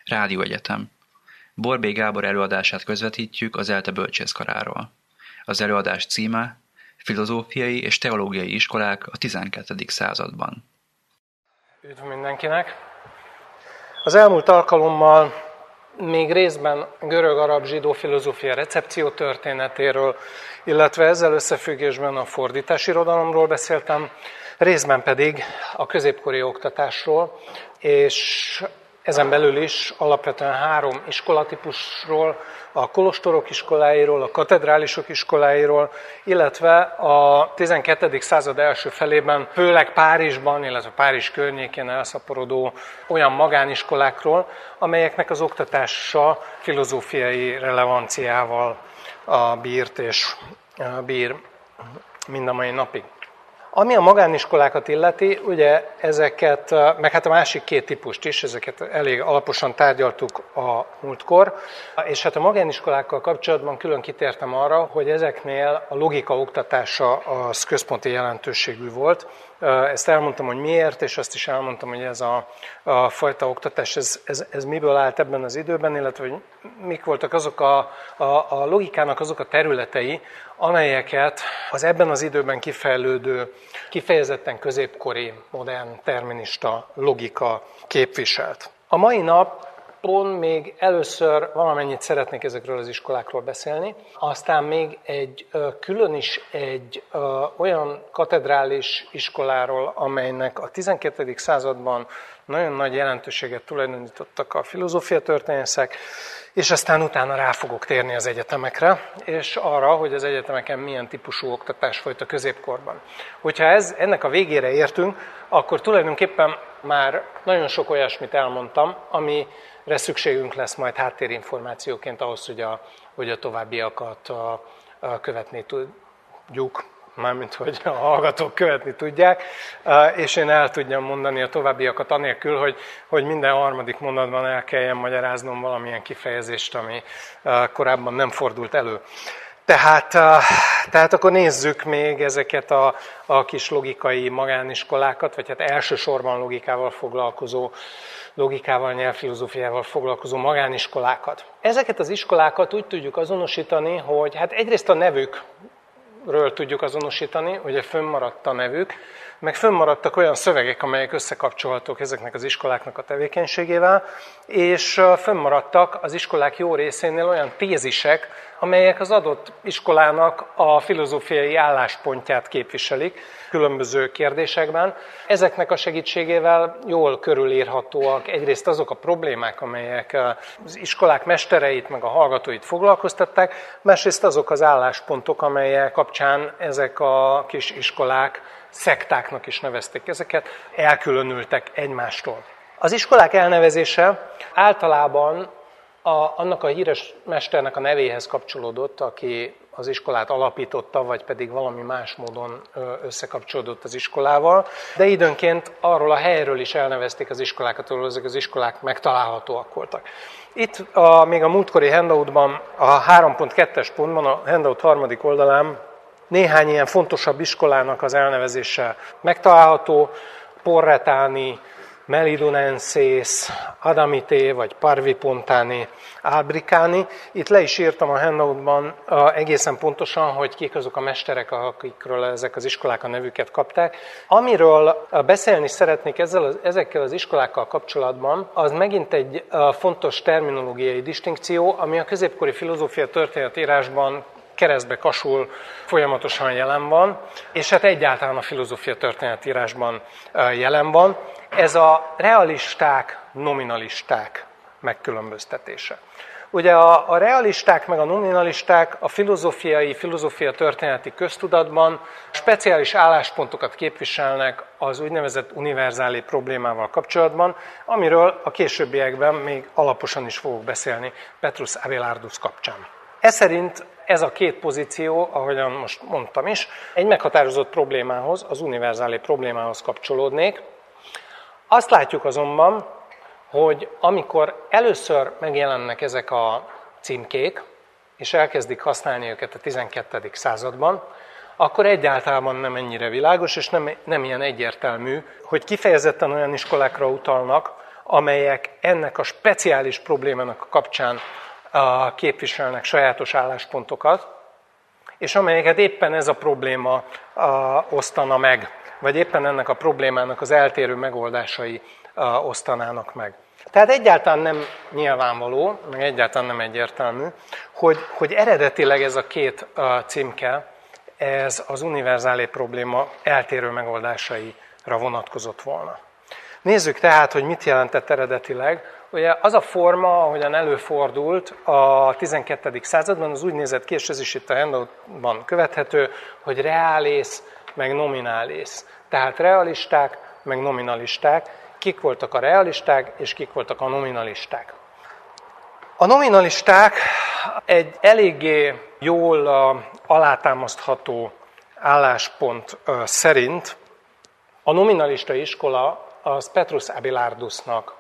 Rádióegyetem. Borbély Gábor előadását közvetítjük az ELTE bölcsészkaráról. Az előadás címe Filozófiai és teológiai iskolák a 12. században. Üdv mindenkinek! Az elmúlt alkalommal még részben görög-arab zsidó filozófia recepció történetéről, illetve ezzel összefüggésben a fordításirodalomról beszéltem, részben pedig a középkori oktatásról, és ezen belül is alapvetően 3 iskolatípusról, a kolostorok iskoláiról, a katedrálisok iskoláiról, illetve a 12. század első felében, főleg Párizsban, illetve Párizs környékén elszaporodó olyan magániskolákról, amelyeknek az oktatása filozófiai relevanciával bírt és bír mind a mai napig. Ami a magániskolákat illeti, ugye ezeket, meg hát a másik 2 típust is, ezeket elég alaposan tárgyaltuk a múltkor, és hát a magániskolákkal kapcsolatban külön kitértem arra, hogy ezeknél a logika oktatása az központi jelentőségű volt. Ezt elmondtam, hogy miért, és azt is elmondtam, hogy ez a fajta oktatás, ez miből állt ebben az időben, illetve hogy mik voltak azok a logikának azok a területei, amelyeket az ebben az időben kifejlődő, kifejezetten középkori, modern, terminista logika képviselt. A mai napon még először valamennyit szeretnék ezekről az iskolákról beszélni, aztán még külön is egy olyan katedrális iskoláról, amelynek a 12. században nagyon nagy jelentőséget tulajdonítottak a filozófiatörténészek, és aztán utána rá fogok térni az egyetemekre, és arra, hogy az egyetemeken milyen típusú oktatás folyt a középkorban. Hogyha ennek a végére értünk, akkor tulajdonképpen már nagyon sok olyasmit elmondtam, amire szükségünk lesz majd háttérinformációként ahhoz, hogy a továbbiakat követni tudjuk, mármint hogy a hallgatók követni tudják, és én el tudjam mondani a továbbiakat anélkül, hogy minden harmadik mondatban el kelljen magyaráznom valamilyen kifejezést, ami korábban nem fordult elő. Tehát akkor nézzük még ezeket a kis logikai magániskolákat, vagy hát elsősorban logikával, nyelvfilozófiával foglalkozó magániskolákat. Ezeket az iskolákat úgy tudjuk azonosítani, hogy hát egyrészt a nevükről tudjuk azonosítani, hogy fönnmaradt a nevük, meg fönnmaradtak olyan szövegek, amelyek összekapcsolhatók ezeknek az iskoláknak a tevékenységével, és fönnmaradtak az iskolák jó részénél olyan tézisek, amelyek az adott iskolának a filozófiai álláspontját képviselik különböző kérdésekben. Ezeknek a segítségével jól körülírhatóak egyrészt azok a problémák, amelyek az iskolák mestereit meg a hallgatóit foglalkoztatták, másrészt azok az álláspontok, amelyek kapcsán ezek a kis iskolák, szektáknak is nevezték ezeket, elkülönültek egymástól. Az iskolák elnevezése általában annak a híres mesternek a nevéhez kapcsolódott, aki az iskolát alapította, vagy pedig valami más módon összekapcsolódott az iskolával, de időnként arról a helyről is elnevezték az iskolákat, ahol ezek az iskolák megtalálhatóak voltak. Itt még a múltkori handoutban, a 3.2-es pontban, a handout 3. oldalán néhány ilyen fontosabb iskolának az elnevezése megtalálható, Porretani, Melidonenses, Adamité vagy Parvipontani, Albricani. Itt le is írtam a handoutban egészen pontosan, hogy kik azok a mesterek, akikről ezek az iskolák a nevüket kapták. Amiről beszélni szeretnék ezekkel az iskolákkal kapcsolatban, az megint egy fontos terminológiai distinkció, ami a középkori filozófia történetírásban keresztbe kasul, folyamatosan jelen van, és hát egyáltalán a filozófia történetírásban jelen van. Ez a realisták, nominalisták megkülönböztetése. Ugye a realisták meg a nominalisták a filozófia történeti köztudatban speciális álláspontokat képviselnek az úgynevezett univerzális problémával kapcsolatban, amiről a későbbiekben még alaposan is fogok beszélni Petrus Abelardus kapcsán. Ez szerint ez a 2 pozíció, ahogyan most mondtam is, egy meghatározott problémához, az univerzális problémához kapcsolódnék. Azt látjuk azonban, hogy amikor először megjelennek ezek a címkék, és elkezdik használni őket a 12. században, akkor egyáltalán nem ennyire világos, és nem ilyen egyértelmű, hogy kifejezetten olyan iskolákra utalnak, amelyek ennek a speciális problémának kapcsán képviselnek sajátos álláspontokat, és amelyeket éppen ez a probléma osztana meg, vagy éppen ennek a problémának az eltérő megoldásai osztanának meg. Tehát egyáltalán nem nyilvánvaló, meg egyáltalán nem egyértelmű, hogy eredetileg ez a két címke, ez az univerzálé probléma eltérő megoldásaira vonatkozott volna. Nézzük tehát, hogy mit jelentett eredetileg. Ugye az a forma, ahogyan előfordult a 12. században, az úgy nézett ki, és ez is itt a handoutban követhető, hogy reális, meg nominális. Tehát realisták, meg nominalisták. Kik voltak a realisták, és kik voltak a nominalisták. A nominalisták egy eléggé jól alátámasztható álláspont szerint a nominalista iskola az Petrus Abelardusnak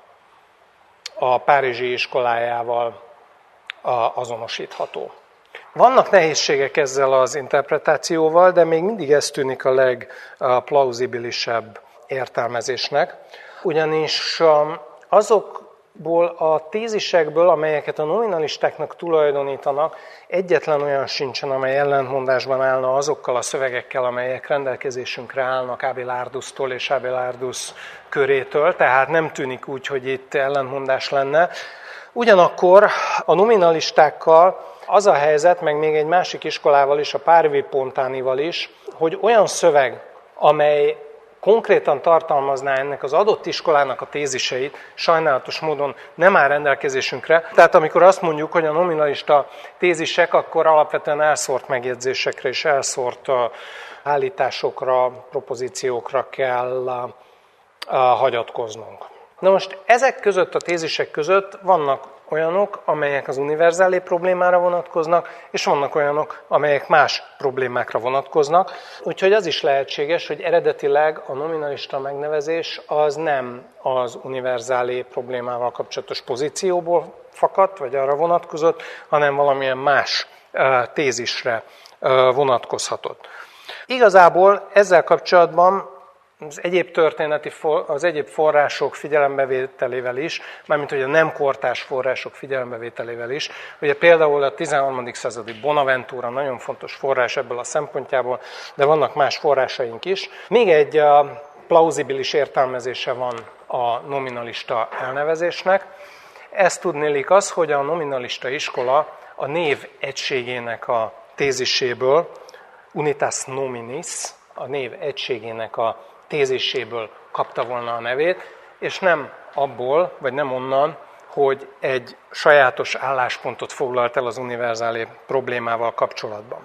a párizsi iskolájával azonosítható. Vannak nehézségek ezzel az interpretációval, de még mindig ez tűnik a legplauzibilisebb értelmezésnek, ugyanis azokból a tézisekből, amelyeket a nominalistáknak tulajdonítanak, egyetlen olyan sincsen, amely ellentmondásban állna azokkal a szövegekkel, amelyek rendelkezésünkre állnak Abelardustól és Abelardus körétől, tehát nem tűnik úgy, hogy itt ellentmondás lenne. Ugyanakkor a nominalistákkal az a helyzet, meg még egy másik iskolával is, a Parvi Pontánival is, hogy olyan szöveg, amely konkrétan tartalmazná ennek az adott iskolának a téziseit, sajnálatos módon nem áll rendelkezésünkre. Tehát amikor azt mondjuk, hogy a nominalista tézisek, akkor alapvetően elszórt megjegyzésekre és elszórt állításokra, propozíciókra kell hagyatkoznunk. Na most ezek között, a tézisek között vannak olyanok, amelyek az univerzálé problémára vonatkoznak, és vannak olyanok, amelyek más problémákra vonatkoznak. Úgyhogy az is lehetséges, hogy eredetileg a nominalista megnevezés az nem az univerzálé problémával kapcsolatos pozícióból fakadt, vagy arra vonatkozott, hanem valamilyen más tézisre vonatkozhatott. Igazából ezzel kapcsolatban az egyéb források figyelembevételével is, mármint hogy a nem kortárs források figyelembevételével is, ugye például a 13. századi Bonaventura nagyon fontos forrás ebből a szempontjából, de vannak más forrásaink is. Még egy plauzibilis értelmezése van a nominalista elnevezésnek. Ez tudnélik az, hogy a nominalista iskola a név egységének a téziséből, unitas nominis, a név egységének a téziséből kapta volna a nevét, és nem abból, vagy nem onnan, hogy egy sajátos álláspontot foglalt el az univerzálé problémával kapcsolatban.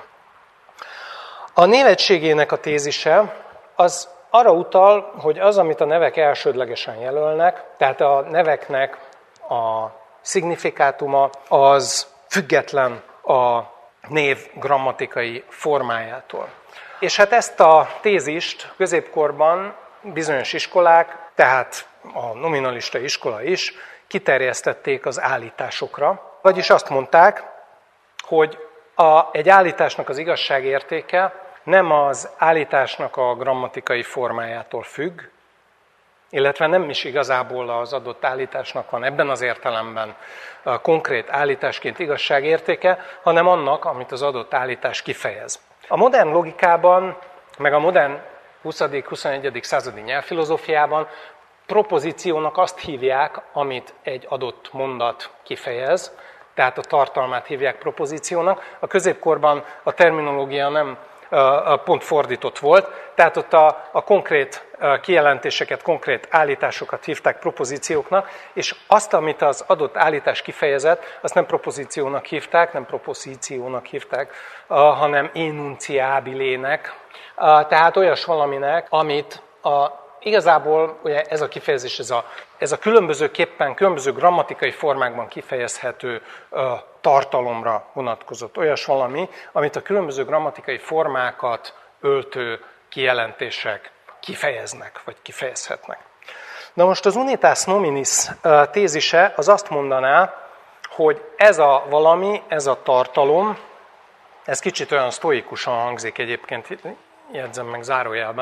A névegységének a tézise az arra utal, hogy az, amit a nevek elsődlegesen jelölnek, tehát a neveknek a szignifikátuma, az független a név grammatikai formájától. És hát ezt a tézist középkorban bizonyos iskolák, tehát a nominalista iskola is kiterjesztették az állításokra. Vagyis azt mondták, hogy egy állításnak az igazságértéke nem az állításnak a grammatikai formájától függ, illetve nem is igazából az adott állításnak van ebben az értelemben konkrét állításként igazságértéke, hanem annak, amit az adott állítás kifejez. A modern logikában, meg a modern 20.-21. századi nyelvfilozófiában propozíciónak azt hívják, amit egy adott mondat kifejez, tehát a tartalmát hívják propozíciónak. A középkorban a terminológia nem pont fordított volt, tehát ott a konkrét kijelentéseket, konkrét állításokat hívták propozícióknak, és azt, amit az adott állítás kifejezett, azt nem propozíciónak hívták, nem propozíciónak hívták, hanem enunciabilének, tehát olyas valaminek, amit igazából ugye ez a kifejezés, ez a különbözőképpen, különböző grammatikai formákban kifejezhető tartalomra vonatkozott. Olyas valami, amit a különböző grammatikai formákat öltő kijelentések kifejeznek, vagy kifejezhetnek. Na most az unitas nominis tézise az azt mondaná, hogy ez a valami, ez a tartalom, ez kicsit olyan sztoikusan hangzik egyébként, jegyzem meg zárójelben,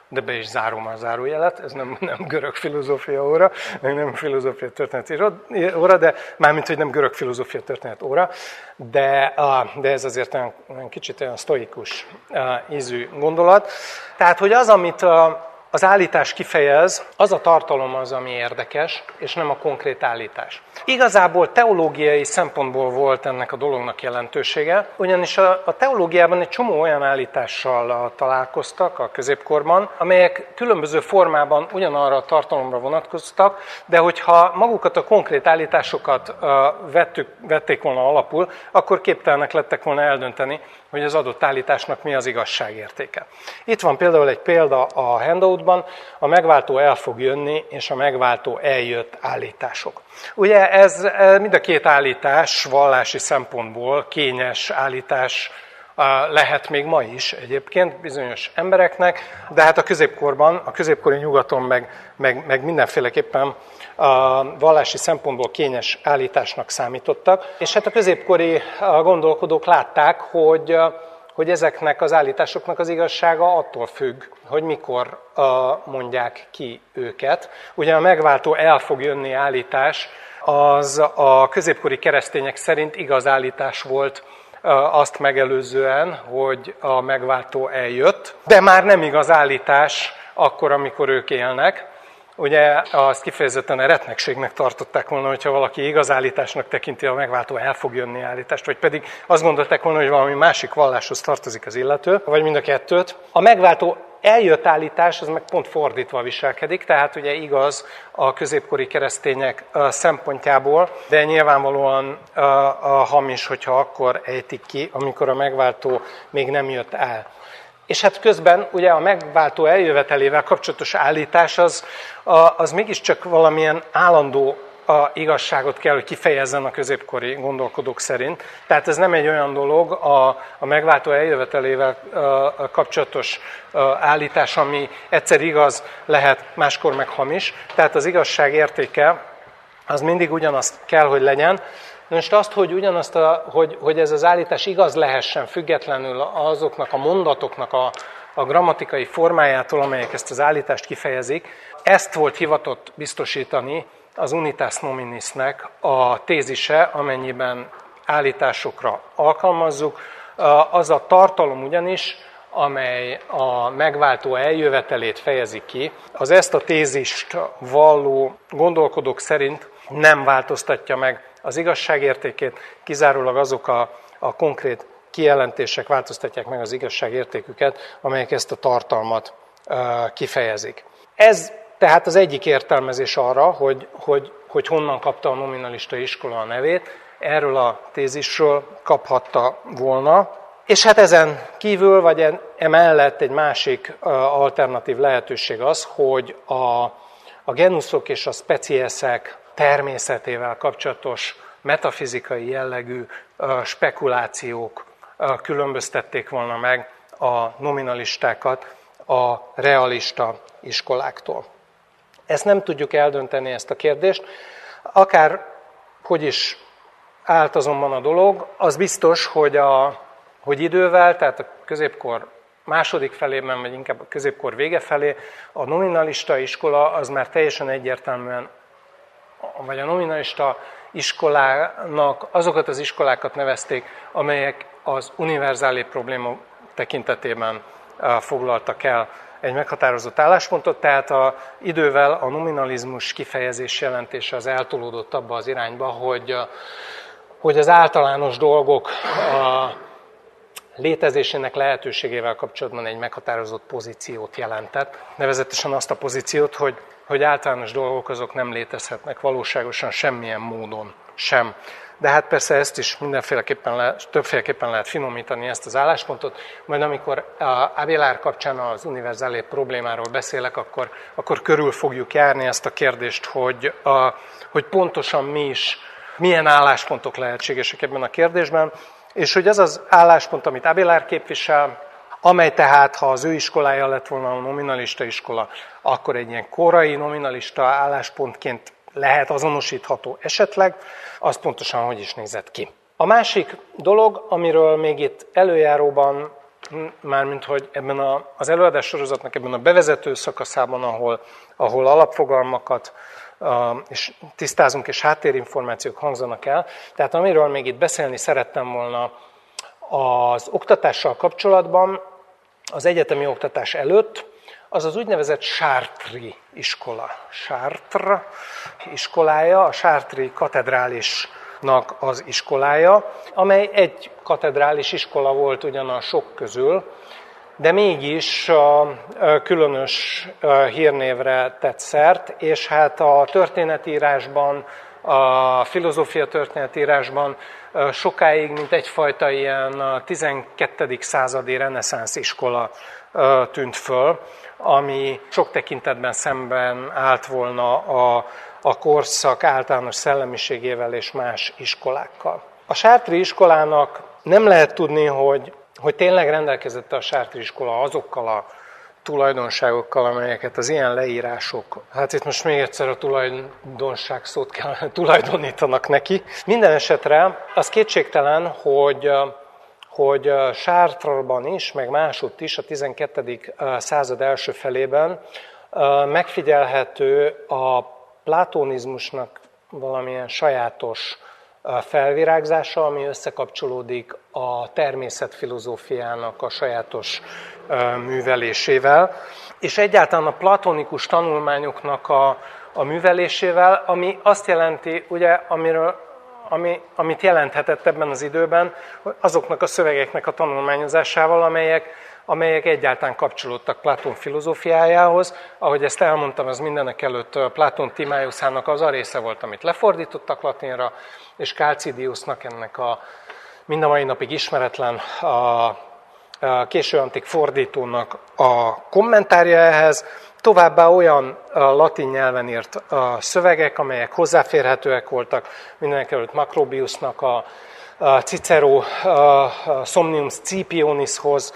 de be is zárom a zárójelet, ez nem görög filozófia óra, meg nem filozófia történeti óra, de mármint, hogy nem görög filozófia történet óra, de ez azért olyan kicsit olyan sztoikus ízű gondolat. Tehát, hogy az, amit az állítás kifejez, az a tartalom az, ami érdekes, és nem a konkrét állítás. Igazából teológiai szempontból volt ennek a dolognak jelentősége, ugyanis a teológiában egy csomó olyan állítással találkoztak a középkorban, amelyek különböző formában ugyanarra a tartalomra vonatkoztak, de hogyha magukat a konkrét állításokat vették volna alapul, akkor képtelenek lettek volna eldönteni, hogy az adott állításnak mi az igazságértéke. Itt van például egy példa a handoutban, a megváltó el fog jönni, és a megváltó eljött állítások. Ugye ez mind a két állítás vallási szempontból kényes állítás lehet még ma is egyébként bizonyos embereknek, de hát a középkorban, a középkori nyugaton meg mindenféleképpen a vallási szempontból kényes állításnak számítottak. És hát a középkori gondolkodók látták, hogy ezeknek az állításoknak az igazsága attól függ, hogy mikor mondják ki őket. Ugye a megváltó el fog jönni állítás, az a középkori keresztények szerint igaz állítás volt azt megelőzően, hogy a megváltó eljött, de már nem igaz állítás akkor, amikor ők élnek. Ugye azt kifejezetten eretnekségnek tartották volna, hogyha valaki igaz állításnak tekinti, a megváltó el fog jönni állítást, vagy pedig azt gondolták volna, hogy valami másik valláshoz tartozik az illető, vagy mind a kettőt. A megváltó eljött állítás, az meg pont fordítva viselkedik, tehát ugye igaz a középkori keresztények szempontjából, de nyilvánvalóan hamis, hogyha akkor ejtik ki, amikor a megváltó még nem jött el. És hát közben ugye a megváltó eljövetelével kapcsolatos állítás az mégiscsak valamilyen állandó igazságot kell, hogy kifejezzen a középkori gondolkodók szerint. Tehát ez nem egy olyan dolog, a megváltó eljövetelével kapcsolatos állítás, ami egyszer igaz lehet, máskor meg hamis. Tehát az igazság értéke az mindig ugyanaz kell, hogy legyen. Most azt, hogy hogy ez az állítás igaz lehessen, függetlenül azoknak a mondatoknak a grammatikai formájától, amelyek ezt az állítást kifejezik, ezt volt hivatott biztosítani az unitas nominisnek a tézise, amennyiben állításokra alkalmazzuk. Az a tartalom ugyanis, amely a megváltó eljövetelét fejezi ki, az ezt a tézist valló gondolkodók szerint nem változtatja meg az igazságértékét, kizárólag azok a konkrét kijelentések változtatják meg az igazságértéküket, amelyek ezt a tartalmat kifejezik. Ez tehát az egyik értelmezés arra, hogy honnan kapta a nominalista iskola a nevét, erről a tézisről kaphatta volna. És hát ezen kívül, vagy emellett egy másik alternatív lehetőség az, hogy a genuszok és a speciesek természetével kapcsolatos metafizikai jellegű spekulációk különböztették volna meg a nominalistákat a realista iskoláktól. Ezt nem tudjuk eldönteni, ezt a kérdést. Akár hogy is állt azonban a dolog, az biztos, hogy idővel, tehát a középkor második felében, vagy inkább a középkor vége felé, a nominalista iskola az már teljesen egyértelműen, vagy a nominalista iskolának azokat az iskolákat nevezték, amelyek az univerzális probléma tekintetében foglaltak el egy meghatározott álláspontot, tehát idővel a nominalizmus kifejezés jelentése az eltolódott abba az irányba, hogy az általános dolgok létezésének lehetőségével kapcsolatban egy meghatározott pozíciót jelentett. Nevezetesen azt a pozíciót, hogy általános dolgok azok nem létezhetnek valóságosan semmilyen módon sem. De hát persze ezt is többféleképpen lehet finomítani, ezt az álláspontot. Majd amikor Abélard kapcsán az univerzális problémáról beszélek, akkor körül fogjuk járni ezt a kérdést, hogy pontosan milyen álláspontok lehetségesek ebben a kérdésben, és hogy ez az álláspont, amit Abélard képvisel, amely tehát, ha az ő iskolája lett volna a nominalista iskola, akkor egy ilyen korai nominalista álláspontként lehet azonosítható esetleg, az pontosan hogy is nézett ki. A másik dolog, amiről még itt előjáróban mármint hogy ebben az előadás sorozatnak ebben a bevezető szakaszában, ahol alapfogalmakat és tisztázunk, és háttérinformációk hangzanak el. Tehát amiről még itt beszélni szerettem volna az oktatással kapcsolatban, az egyetemi oktatás előtt, az az úgynevezett Chartres iskola. Chartres iskolája, a Chartres katedrálisnak az iskolája, amely egy katedrális iskola volt ugyan a sok közül, de mégis különös hírnévre tett szert, és hát a történetírásban, a filozófia történetírásban sokáig, mint egyfajta ilyen 12. századi reneszánsz iskola tűnt föl, ami sok tekintetben szemben állt volna a korszak általános szellemiségével és más iskolákkal. A Chartres iskolának nem lehet tudni, hogy tényleg rendelkezett a Chartres iskola azokkal a tulajdonságokkal, amelyeket az ilyen leírások, hát itt most még egyszer a tulajdonság szót kell tulajdonítanak neki. Minden esetre az kétségtelen, hogy Chartresban is, meg másutt is, a 12. század első felében megfigyelhető a platonizmusnak valamilyen sajátos felvirágzása, ami összekapcsolódik a természetfilozófiának a sajátos művelésével, és egyáltalán a platonikus tanulmányoknak a művelésével, ami azt jelenti, ugye, amit jelenthetett ebben az időben, azoknak a szövegeknek a tanulmányozásával, amelyek egyáltalán kapcsolódtak Platón filozófiájához. Ahogy ezt elmondtam, az mindenek előtt Platón Timáeuszának az a része volt, amit lefordítottak latinra, és Calcidiusnak, ennek a mind a mai napig ismeretlen a késő antik fordítónak a kommentárja ehhez, továbbá olyan latin nyelven írt szövegek, amelyek hozzáférhetőek voltak, mindenek előtt Macrobiusnak a Cicero Somnium Scipionishoz,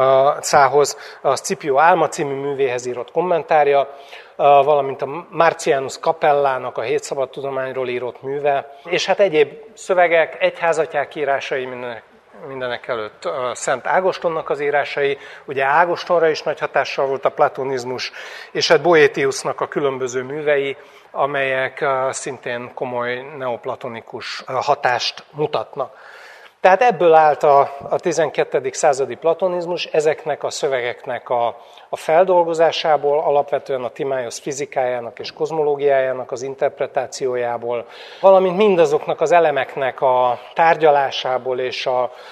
a Scipio Álma című művéhez írott kommentárja, valamint a Marcianus Capellának a Hét szabadtudományról írott műve, és hát egyéb szövegek, egyházatják írásai, mindenek előtt Szent Ágostonnak az írásai, ugye Ágostonra is nagy hatással volt a platonizmus, és hát Boétiusnak a különböző művei, amelyek szintén komoly neoplatonikus hatást mutatnak. Tehát ebből állt a 12. századi platonizmus, ezeknek a szövegeknek a feldolgozásából, alapvetően a Timaeus fizikájának és kozmológiájának az interpretációjából, valamint mindazoknak az elemeknek a tárgyalásából és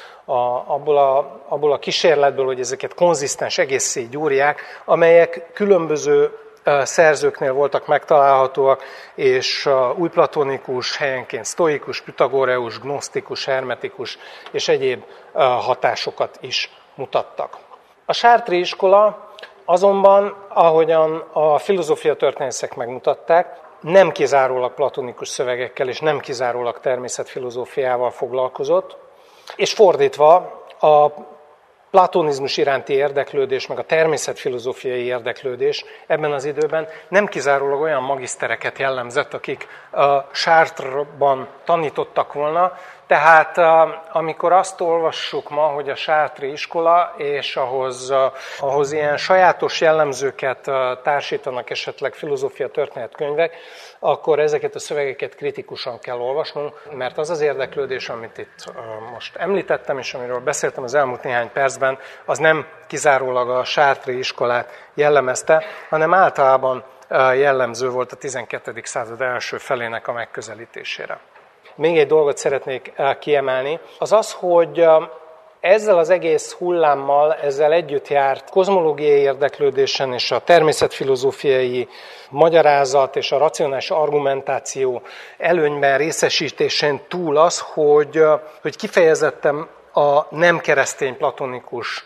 abból a kísérletből, hogy ezeket konzisztens egészé gyúrják, amelyek különböző szerzőknél voltak megtalálhatóak, és újplatonikus, helyenként sztoikus, pitagoreus, gnosztikus, hermetikus és egyéb hatásokat is mutattak. A Chartres iskola azonban, ahogyan a filozófia történészek megmutatták, nem kizárólag platonikus szövegekkel és nem kizárólag természetfilozófiával foglalkozott, és fordítva a platonizmus iránti érdeklődés, meg a természetfilozófiai érdeklődés ebben az időben nem kizárólag olyan magisztereket jellemzett, akik Chartresban tanítottak volna, tehát amikor azt olvassuk ma, hogy a Chartres iskola, és ahhoz ilyen sajátos jellemzőket társítanak esetleg filozófia történetkönyvek, akkor ezeket a szövegeket kritikusan kell olvasnunk, mert az az érdeklődés, amit itt most említettem, és amiről beszéltem az elmúlt néhány percben, az nem kizárólag a Chartres iskolát jellemezte, hanem általában jellemző volt a 12. század első felének a megközelítésére. Még egy dolgot szeretnék kiemelni, az az, hogy ezzel az egész hullámmal, ezzel együtt járt kozmológiai érdeklődésen és a természetfilozófiai magyarázat és a racionális argumentáció előnyben részesítésén túl az, hogy kifejezetten a nem keresztény platonikus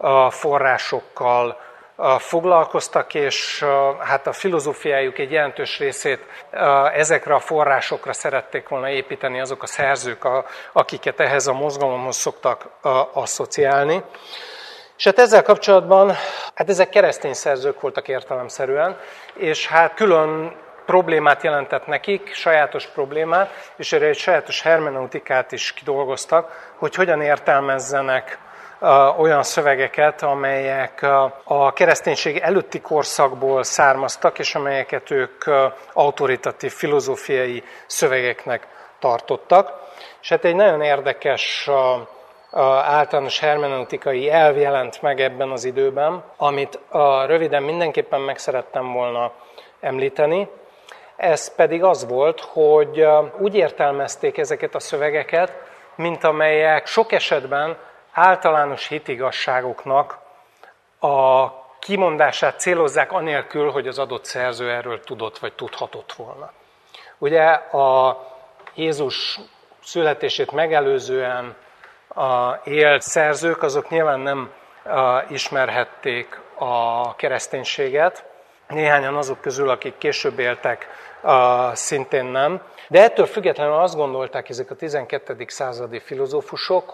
forrásokkal foglalkoztak, és hát a filozófiájuk egy jelentős részét ezekre a forrásokra szerették volna építeni azok a szerzők, akiket ehhez a mozgalomhoz szoktak asszociálni. És hát ezzel kapcsolatban, hát ezek keresztény szerzők voltak értelemszerűen, és hát külön problémát jelentett nekik, sajátos problémát, és erre egy sajátos hermeneutikát is kidolgoztak, hogy hogyan értelmezzenek olyan szövegeket, amelyek a kereszténység előtti korszakból származtak, és amelyeket ők autoritatív filozófiai szövegeknek tartottak. És hát egy nagyon érdekes általános hermeneutikai elv jelent meg ebben az időben, amit röviden mindenképpen meg szerettem volna említeni. Ez pedig az volt, hogy úgy értelmezték ezeket a szövegeket, mint amelyek sok esetben általános hitigazságoknak a kimondását célozzák anélkül, hogy az adott szerző erről tudott vagy tudhatott volna. Ugye a Jézus születését megelőzően élt szerzők, azok nyilván nem ismerhették a kereszténységet. Néhányan azok közül, akik később éltek, szintén nem. De ettől függetlenül azt gondolták ezek a 12. századi filozófusok,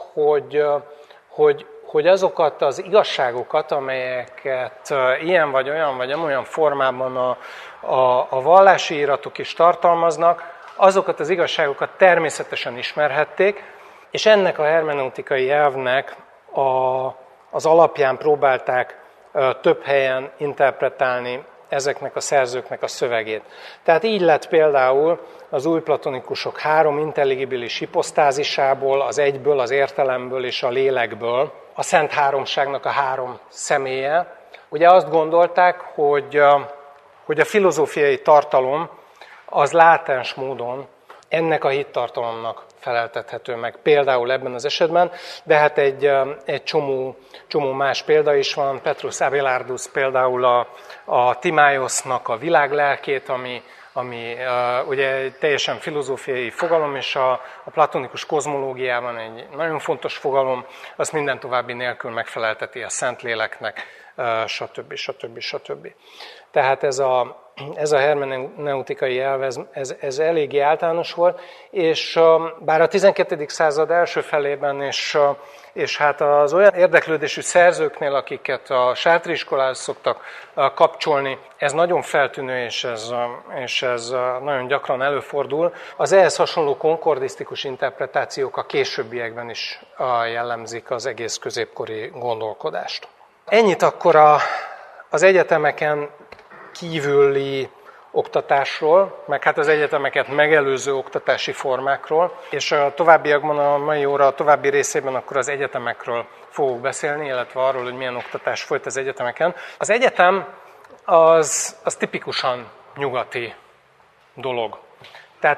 hogy azokat az igazságokat, amelyeket ilyen vagy olyan formában a vallási íratok is tartalmaznak, azokat az igazságokat természetesen ismerhették, és ennek a hermeneutikai elvnek az alapján próbálták több helyen interpretálni ezeknek a szerzőknek a szövegét. Tehát így lett például az újplatonikusok 3 intelligibilis hiposztázisából, az egyből, az értelemből és a lélekből a Szent Háromságnak a 3 személye. Ugye azt gondolták, hogy a filozófiai tartalom az látens módon ennek a hittartalomnak feleltethető meg. Például ebben az esetben, de hát egy csomó más példa is van. Petrus Abelardus például a Timáiosznak a világlelkét, ami ugye egy teljesen filozófiai fogalom, és a platonikus kozmológiában egy nagyon fontos fogalom, azt minden további nélkül megfelelteti a Szentléleknek, stb. Tehát ez a hermeneutikai elv, ez eléggé általános volt, és bár a 12. század első felében, és hát az olyan érdeklődésű szerzőknél, akiket a sátri iskolához szoktak kapcsolni, ez nagyon feltűnő, és ez nagyon gyakran előfordul. Az ehhez hasonló konkordisztikus interpretációk a későbbiekben is jellemzik az egész középkori gondolkodást. Ennyit akkor az egyetemeken kívüli oktatásról, meg hát az egyetemeket megelőző oktatási formákról, és a továbbiakban, a mai óra a további részében akkor az egyetemekről fogok beszélni, illetve arról, hogy milyen oktatás folyt az egyetemeken. Az egyetem az tipikusan nyugati dolog. Tehát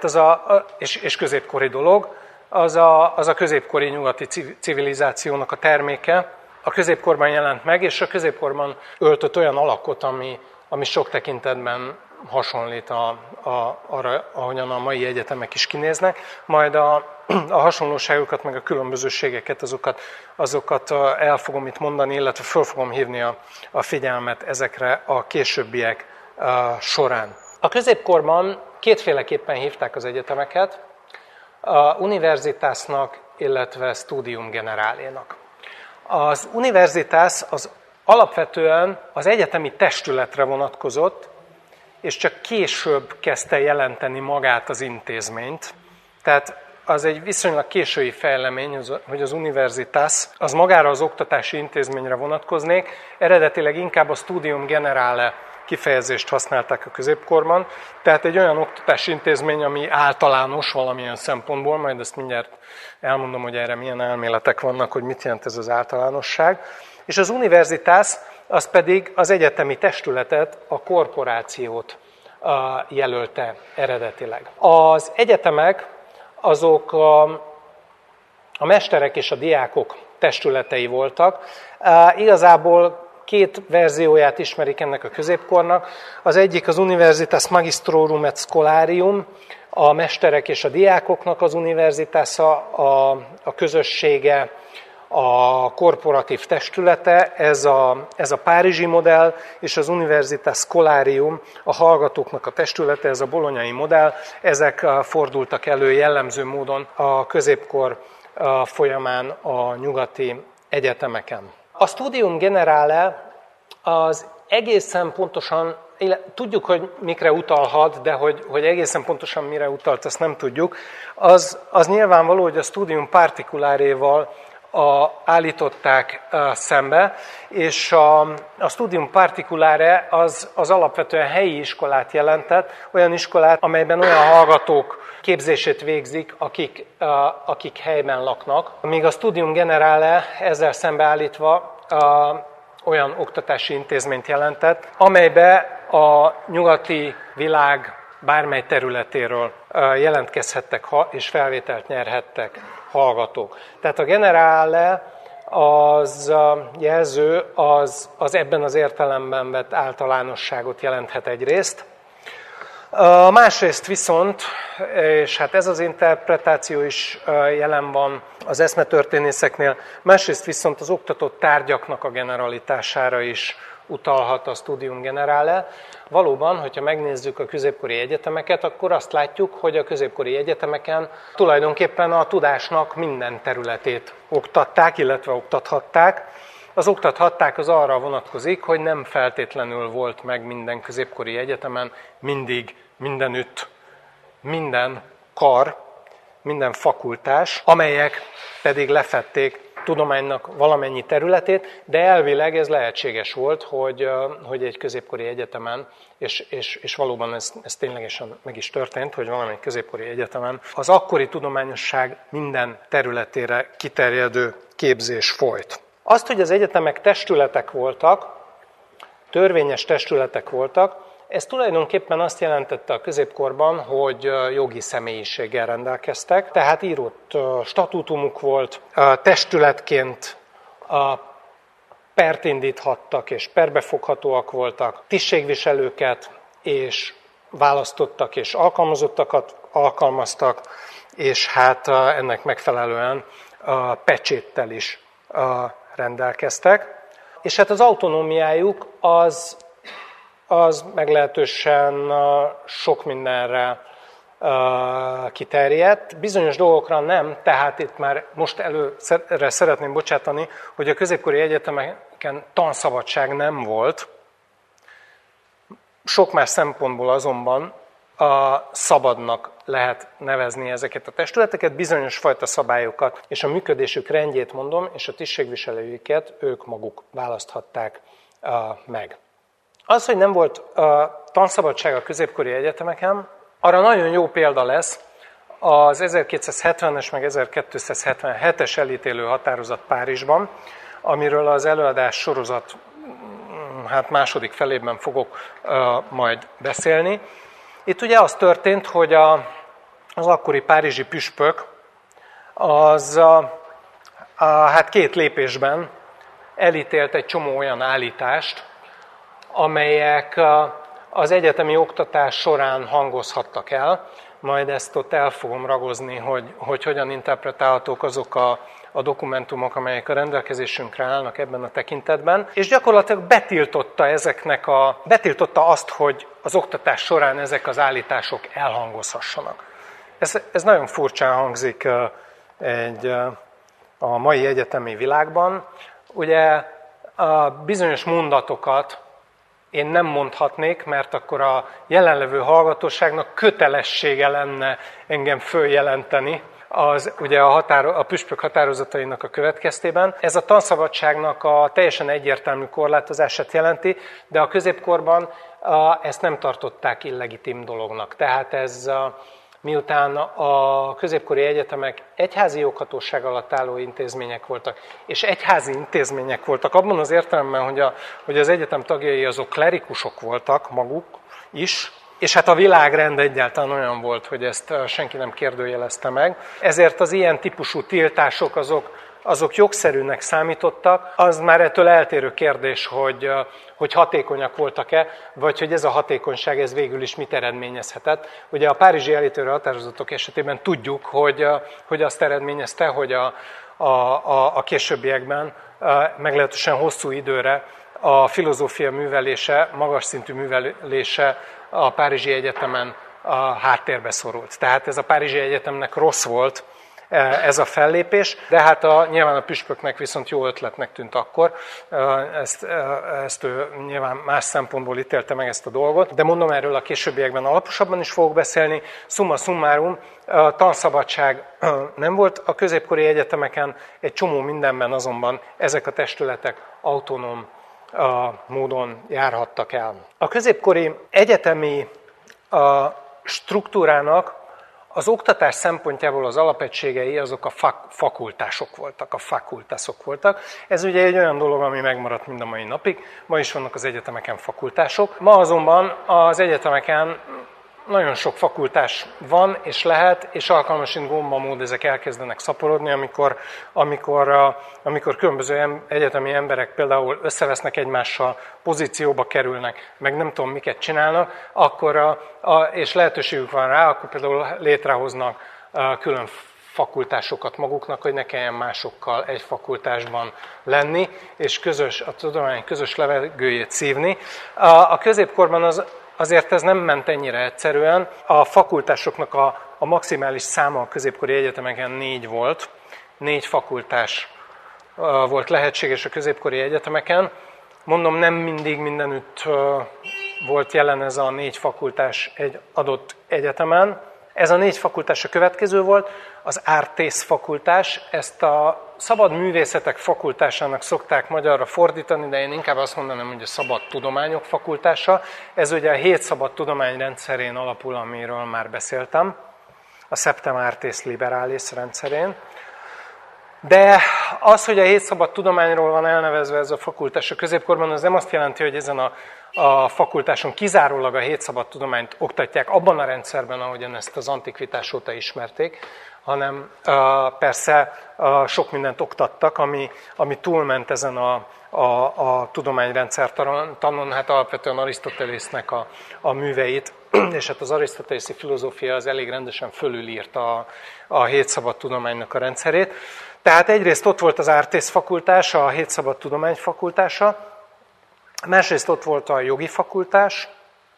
és középkori dolog, az a középkori nyugati civilizációnak a terméke. A középkorban jelent meg, és a középkorban öltött olyan alakot, ami sok tekintetben hasonlít arra, ahogyan a mai egyetemek is kinéznek, majd a hasonlóságokat, meg a különbözőségeket, azokat el fogom itt mondani, illetve föl fogom hívni a figyelmet ezekre a későbbiek során. A középkorban kétféleképpen hívták az egyetemeket, universitasnak, illetve studium generalénak. Az universitas az alapvetően az egyetemi testületre vonatkozott, és csak később kezdte jelenteni magát az intézményt. Tehát az egy viszonylag késői fejlemény, hogy az universitas az magára az oktatási intézményre vonatkoznék. Eredetileg inkább a studium generale kifejezést használták a középkorban. Tehát egy olyan oktatási intézmény, ami általános valamilyen szempontból, majd ezt mindjárt elmondom, hogy erre milyen elméletek vannak, hogy mit jelent ez az általánosság. És az universitas az pedig az egyetemi testületet, a korporációt jelölte eredetileg. Az egyetemek azok a mesterek és a diákok testületei voltak. Igazából 2 verzióját ismerik ennek a középkornak. Az egyik az Universitas Magistrorum et Scholarium, a mesterek és a diákoknak az universitasa, a közössége, a korporatív testülete, ez a párizsi modell, és az Universitas Scholarium, a hallgatóknak a testülete, ez a bolonyai modell, ezek fordultak elő jellemző módon a középkor folyamán a nyugati egyetemeken. A studium generale az egészen pontosan, tudjuk, hogy mikre utalhat, de hogy egészen pontosan mire utalt, azt nem tudjuk. Az nyilvánvaló, hogy a studium particularéval állították szembe, és a Studium Particulare az alapvetően helyi iskolát jelentett, olyan iskolát, amelyben olyan hallgatók képzését végzik, akik helyben laknak, míg a Studium Generale ezzel szembeállítva olyan oktatási intézményt jelentett, amelybe a nyugati világ bármely területéről jelentkezhettek és felvételt nyerhettek hallgatók. Tehát a Generale az jelző, az ebben az értelemben vett általánosságot jelenthet egyrészt. Másrészt viszont, és hát ez az interpretáció is jelen van az eszmetörténészeknél, másrészt viszont az oktatott tárgyaknak a generalitására is utalhat a Studium Generale. Valóban, hogyha megnézzük a középkori egyetemeket, akkor azt látjuk, hogy a középkori egyetemeken tulajdonképpen a tudásnak minden területét oktatták, illetve oktathatták. Az oktathatták az arra vonatkozik, hogy nem feltétlenül volt meg minden középkori egyetemen mindig, mindenütt, minden kar, minden fakultás, amelyek pedig lefedték tudománynak valamennyi területét, de elvileg ez lehetséges volt, hogy egy középkori egyetemen, és valóban ez ténylegesen meg is történt, hogy valamelyik középkori egyetemen az akkori tudományosság minden területére kiterjedő képzés folyt. Azt, hogy az egyetemek testületek voltak, törvényes testületek voltak, ez tulajdonképpen azt jelentette a középkorban, hogy jogi személyiséggel rendelkeztek, tehát írott statútumuk volt, testületként pert indíthattak és perbefoghatóak voltak, tisztségviselőket és választottak és alkalmazottakat alkalmaztak, és hát ennek megfelelően pecséttel is rendelkeztek. És hát az autonómiájuk az meglehetősen sok mindenre kiterjedt, bizonyos dolgokra nem, tehát itt már most előre szeretném bocsátani, hogy a középkori egyetemeken tanszabadság nem volt, sok más szempontból azonban szabadnak lehet nevezni ezeket a testületeket, bizonyos fajta szabályokat, és a működésük rendjét mondom, és a tisztségviselőiket ők maguk választhatták meg. Az, hogy nem volt tanszabadság a középkori egyetemeken, arra nagyon jó példa lesz az 1270-es meg 1277-es elítélő határozat Párizsban, amiről az előadás sorozat második felében fogok majd beszélni. Itt ugye az történt, hogy az akkori párizsi püspök az két lépésben elítélt egy csomó olyan állítást, amelyek az egyetemi oktatás során hangozhattak el. Majd ezt ott el fogom ragozni, hogy hogyan interpretálhatók azok a dokumentumok, amelyek a rendelkezésünkre állnak ebben a tekintetben. És gyakorlatilag betiltotta azt, hogy az oktatás során ezek az állítások elhangozhassanak. Ez nagyon furcsán hangzik a mai egyetemi világban. Ugye a bizonyos mondatokat én nem mondhatnék, mert akkor a jelenlevő hallgatóságnak kötelessége lenne engem följelenteni ugye a püspök határozatainak a következtében. Ez a tanszabadságnak a teljesen egyértelmű korlátozását jelenti, de a középkorban ezt nem tartották illegitim dolognak. Tehát miután a középkori egyetemek egyházi joghatóság alatt álló intézmények voltak, és egyházi intézmények voltak abban az értelemben, hogy az egyetem tagjai azok klerikusok voltak maguk is, és hát a világrend egyáltalán olyan volt, hogy ezt senki nem kérdőjelezte meg. Ezért az ilyen típusú tiltások azok jogszerűnek számítottak. Az már ettől eltérő kérdés, hogy hatékonyak voltak-e, vagy hogy ez a hatékonyság ez végül is mit eredményezhetett. Ugye a párizsi elítélő határozatok esetében tudjuk, hogy azt eredményezte, hogy a későbbiekben meglehetősen hosszú időre a filozófia művelése, magas szintű művelése a Párizsi Egyetemen háttérbe szorult. Tehát ez a Párizsi Egyetemnek rossz volt, ez a fellépés, de hát nyilván a püspöknek viszont jó ötletnek tűnt akkor, ezt ő nyilván más szempontból ítélte meg ezt a dolgot, de mondom, erről a későbbiekben alaposabban is fogok beszélni. Summa summarum, tanszabadság nem volt a középkori egyetemeken, egy csomó mindenben azonban ezek a testületek autonóm módon járhattak el. A középkori egyetemi struktúrának az oktatás szempontjából az alapegységei azok a fakultások voltak, a fakultások voltak. Ez ugye egy olyan dolog, ami megmaradt mind a mai napig. Ma is vannak az egyetemeken fakultások. Ma azonban az egyetemeken nagyon sok fakultás van és lehet, és alkalmasint gombamód ezek elkezdenek szaporodni, amikor különböző egyetemi emberek például összevesznek egymással, pozícióba kerülnek, meg nem tudom miket csinálnak, akkor, és lehetőségük van rá, akkor például létrehoznak külön fakultásokat maguknak, hogy ne kelljen másokkal egy fakultásban lenni, és a tudomány közös levegőjét szívni. A középkorban azért ez nem ment ennyire egyszerűen. A fakultásoknak a maximális száma a középkori egyetemeken 4 volt. 4 fakultás volt lehetséges a középkori egyetemeken. Mondom, nem mindig mindenütt volt jelen ez a 4 fakultás egy adott egyetemen. Ez a 4 fakultás a következő volt, az ártész fakultás, ezt a szabad művészetek fakultásának szokták magyarra fordítani, de én inkább azt mondanám, hogy a szabad tudományok fakultása. Ez ugye a 7 szabad tudomány rendszerén alapul, amiről már beszéltem, a Septem Artes Liberalis rendszerén. De az, hogy a 7 szabad tudományról van elnevezve ez a fakultás a középkorban, az nem azt jelenti, hogy ezen a fakultáson kizárólag a 7 szabad tudományt oktatják abban a rendszerben, ahogyan ezt az antikvitás óta ismerték, hanem persze sok mindent oktattak, ami túlment ezen a tudományrendszertanon, hát alapvetően Arisztotelésznek a műveit, és hát az arisztotélészi filozófia az elég rendesen fölülírta a 7 szabad tudománynak a rendszerét. Tehát egyrészt ott volt az ártész fakultás, a 7 szabad tudomány fakultása, másrészt ott volt a jogi fakultás,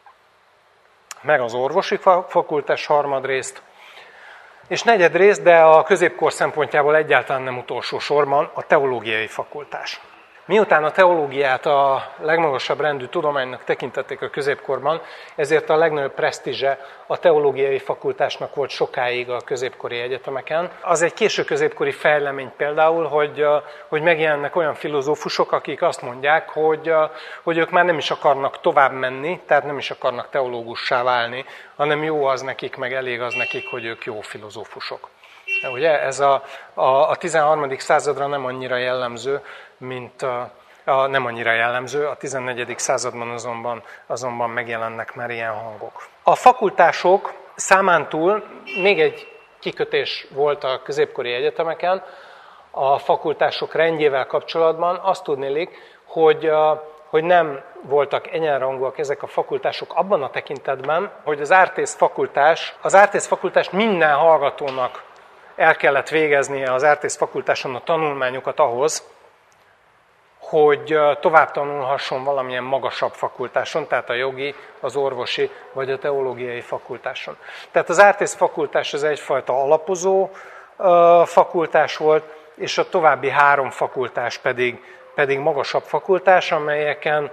meg az orvosi fakultás harmadrészt, és negyedrészt, de a középkor szempontjából egyáltalán nem utolsó sorban a teológiai fakultás. Miután a teológiát a legmagasabb rendű tudománynak tekintették a középkorban, ezért a legnagyobb presztízse a teológiai fakultásnak volt sokáig a középkori egyetemeken. Az egy késő középkori fejlemény például, hogy megjelennek olyan filozófusok, akik azt mondják, hogy ők már nem is akarnak tovább menni, tehát nem is akarnak teológussá válni, hanem jó az nekik, meg elég az nekik, hogy ők jó filozófusok. Ugye ez a 13. századra nem annyira jellemző, nem annyira jellemző, a 14. században azonban megjelennek már ilyen hangok. A fakultások számán túl még egy kikötés volt a középkori egyetemeken, a fakultások rendjével kapcsolatban. Azt tudniillik, hogy nem voltak egyenrangúak ezek a fakultások abban a tekintetben, hogy az ártész fakultást minden hallgatónak el kellett végeznie az ártész fakultáson a tanulmányokat ahhoz, hogy tovább tanulhasson valamilyen magasabb fakultáson, tehát a jogi, az orvosi vagy a teológiai fakultáson. Tehát az ártész fakultás az egyfajta alapozó fakultás volt, és a további 3 fakultás pedig magasabb fakultás, amelyeken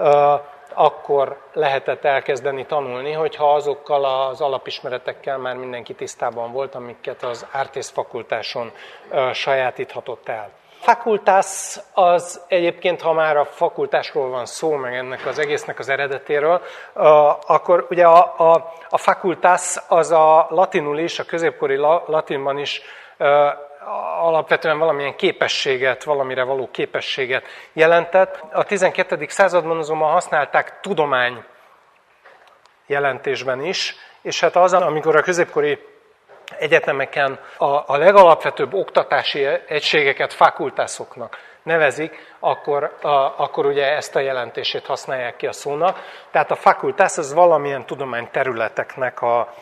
akkor lehetett elkezdeni tanulni, hogyha azokkal az alapismeretekkel már mindenki tisztában volt, amiket az ártész fakultáson sajátíthatott el. Fakultász az egyébként, ha már a fakultásról van szó, meg ennek az egésznek az eredetéről, akkor ugye a fakultász az a latinul is, a középkori latinban is alapvetően valamilyen képességet, valamire való képességet jelentett. A 12. században azonban használták tudomány jelentésben is, és hát az, amikor a középkori egyetemeken a legalapvetőbb oktatási egységeket fakultászoknak nevezik, akkor ugye ezt a jelentését használják ki a szónak. Tehát a fakultász az valamilyen tudományterületeknek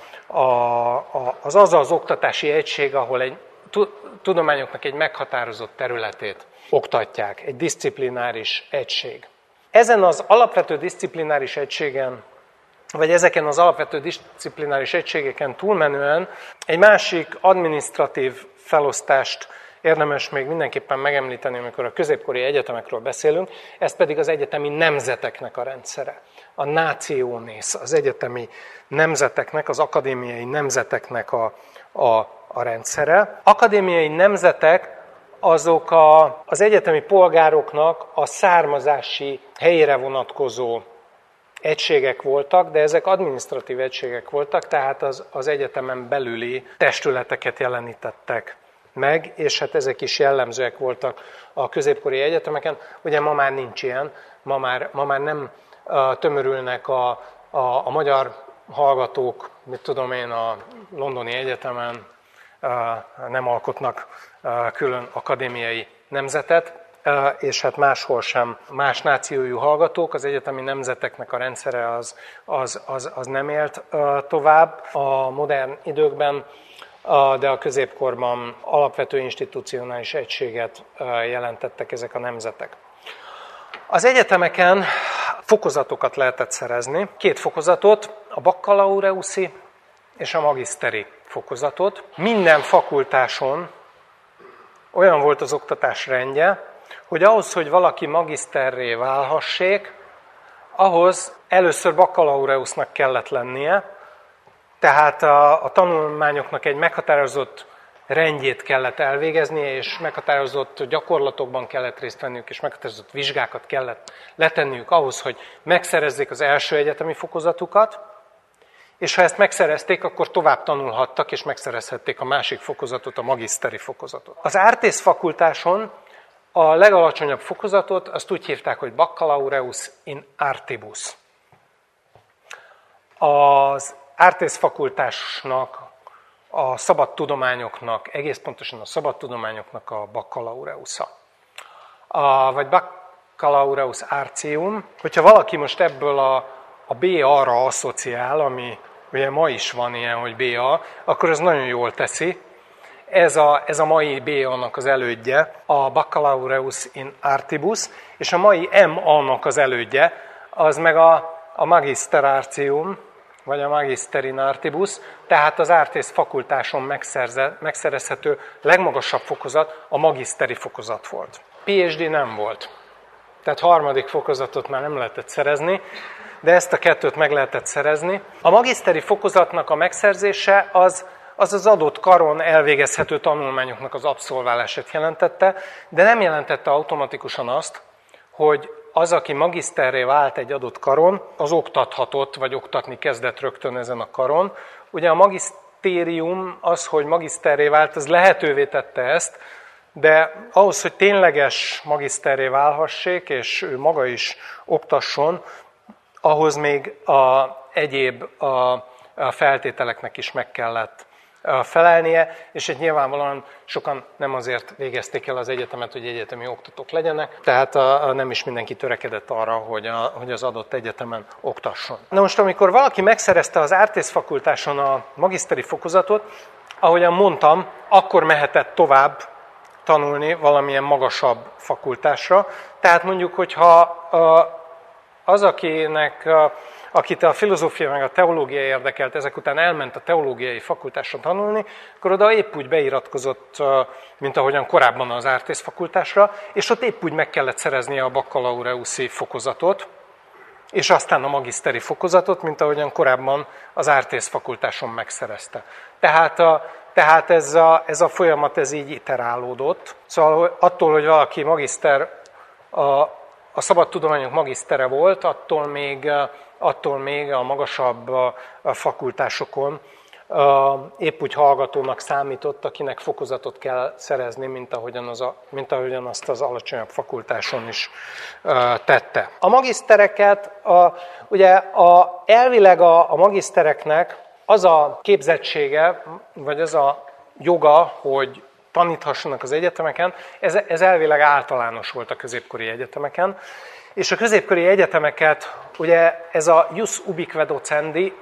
az oktatási egység, ahol egy tudományoknak egy meghatározott területét oktatják, egy diszciplináris egység. Ezen az alapvető diszciplináris egységen, vagy ezeken az alapvető diszciplináris egységeken túlmenően egy másik adminisztratív felosztást érdemes még mindenképpen megemlíteni, amikor a középkori egyetemekről beszélünk, ez pedig az egyetemi nemzeteknek a rendszere. A nationis, az egyetemi nemzeteknek, az akadémiai nemzeteknek a rendszere. Akadémiai nemzetek azok az egyetemi polgároknak a származási helyére vonatkozó egységek voltak, de ezek adminisztratív egységek voltak, tehát az egyetemen belüli testületeket jelenítettek meg, és hát ezek is jellemzőek voltak a középkori egyetemeken. Ugye ma már nincs ilyen, ma már nem tömörülnek a magyar hallgatók, mit tudom én, a londoni egyetemen, nem alkotnak külön akadémiai nemzetet, és hát máshol sem más nációjú hallgatók, az egyetemi nemzeteknek a rendszere az nem élt tovább a modern időkben, de a középkorban alapvető institucionális egységet jelentettek ezek a nemzetek. Az egyetemeken fokozatokat lehetett szerezni, 2 fokozatot, a baccalaureuszi és a magiszteri fokozatot. Minden fakultáson olyan volt az oktatás rendje, hogy ahhoz, hogy valaki magiszterré válhassék, ahhoz először baccalaureusnak kellett lennie, tehát a tanulmányoknak egy meghatározott rendjét kellett elvégeznie, és meghatározott gyakorlatokban kellett részt venniük, és meghatározott vizsgákat kellett letenniük ahhoz, hogy megszerezzék az első egyetemi fokozatukat, és ha ezt megszerezték, akkor tovább tanulhattak, és megszerezhették a másik fokozatot, a magiszteri fokozatot. Az Artes fakultáson a legalacsonyabb fokozatot azt úgy hívták, hogy baccalaureus in artibus. Az Artes fakultásnak, a szabad tudományoknak, egész pontosan a szabad tudományoknak a baccalaureusa. Vagy baccalaureus artium. Hogyha valaki most ebből a BA-ra asszociál, ami ugye ma is van ilyen, hogy BA, akkor ez nagyon jól teszi. Ez a mai BA-nak az elődje, a baccalaureus in artibus, és a mai MA-nak az elődje, az meg a magister artium, vagy a magister in artibus, tehát az Artes fakultáson megszerezhető legmagasabb fokozat a magiszteri fokozat volt. PhD nem volt. Tehát 3. fokozatot már nem lehetett szerezni, de ezt a 2-t meg lehetett szerezni. A magiszteri fokozatnak a megszerzése az adott karon elvégezhető tanulmányoknak az abszolválását jelentette, de nem jelentette automatikusan azt, hogy az, aki magiszterré vált egy adott karon, az oktathatott, vagy oktatni kezdett rögtön ezen a karon. Ugye a magisztérium, az, hogy magiszterré vált, az lehetővé tette ezt, de ahhoz, hogy tényleges magiszterré válhassék, és ő maga is oktasson, ahhoz még egyéb feltételeknek is meg kellett felelnie, és egy nyilvánvalóan sokan nem azért végezték el az egyetemet, hogy egyetemi oktatók legyenek, tehát nem is mindenki törekedett arra, hogy az adott egyetemen oktasson. Na most, amikor valaki megszerezte az Artes fakultáson a magiszteri fokozatot, ahogyan mondtam, akkor mehetett tovább tanulni valamilyen magasabb fakultásra. Tehát mondjuk, hogyha az, akit a filozófia meg a teológia érdekelt, ezek után elment a teológiai fakultásra tanulni, akkor oda épp úgy beiratkozott, mint ahogyan korábban az Artes fakultásra, és ott épp úgy meg kellett szereznie a baccalaureuszi fokozatot, és aztán a magiszteri fokozatot, mint ahogyan korábban az Artes fakultáson megszerezte. Tehát ez a folyamat ez így iterálódott. Szóval attól, hogy valaki magiszter, a szabad tudományok magisztere volt, attól még a magasabb fakultásokon épp úgy hallgatónak számított, akinek fokozatot kell szerezni, mint ahogyan azt az alacsonyabb fakultáson is tette. A magisztereket, ugye elvileg a magisztereknek az a képzettsége, vagy az a joga, hogy taníthassanak az egyetemeken, ez elvileg általános volt a középkori egyetemeken, és a középkori egyetemeket, ugye ez a ius ubique docendi,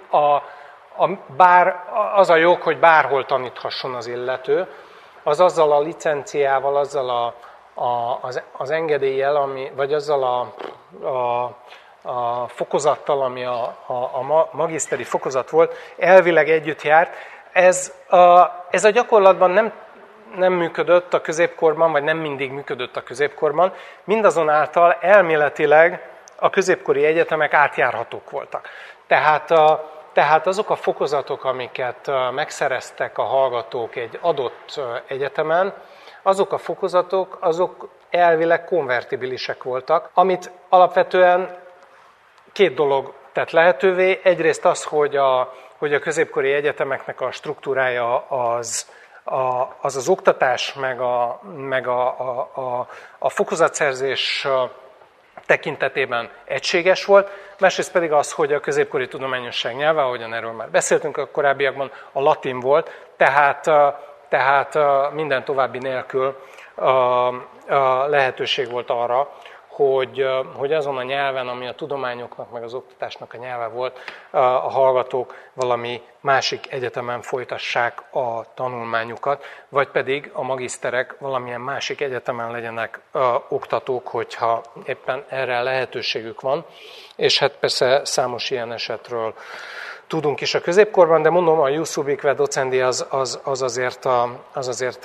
az a jog, hogy bárhol taníthasson az illető, az azzal a licenciával, azzal az engedéllyel, vagy azzal a fokozattal, ami a magiszteri fokozat volt, elvileg együtt járt. Ez a gyakorlatban nem működött a középkorban, vagy nem mindig működött a középkorban, mindazonáltal elméletileg a középkori egyetemek átjárhatók voltak. Tehát azok a fokozatok, amiket megszereztek a hallgatók egy adott egyetemen, azok a fokozatok, azok elvileg konvertibilisek voltak, amit alapvetően két dolog tett lehetővé. Egyrészt az, hogy a középkori egyetemeknek a struktúrája az oktatás, meg a fokozatszerzés tekintetében egységes volt, másrészt pedig az, hogy a középkori tudományosság nyelve, ahogyan erről már beszéltünk a korábbiakban, a latin volt, tehát minden további nélkül lehetőség volt arra, hogy azon a nyelven, ami a tudományoknak, meg az oktatásnak a nyelve volt, a hallgatók valami másik egyetemen folytassák a tanulmányukat, vagy pedig a magiszterek valamilyen másik egyetemen legyenek oktatók, hogyha éppen erre lehetőségük van. És hát persze számos ilyen esetről tudunk is a középkorban, de mondom, a ius ubique docendi az azért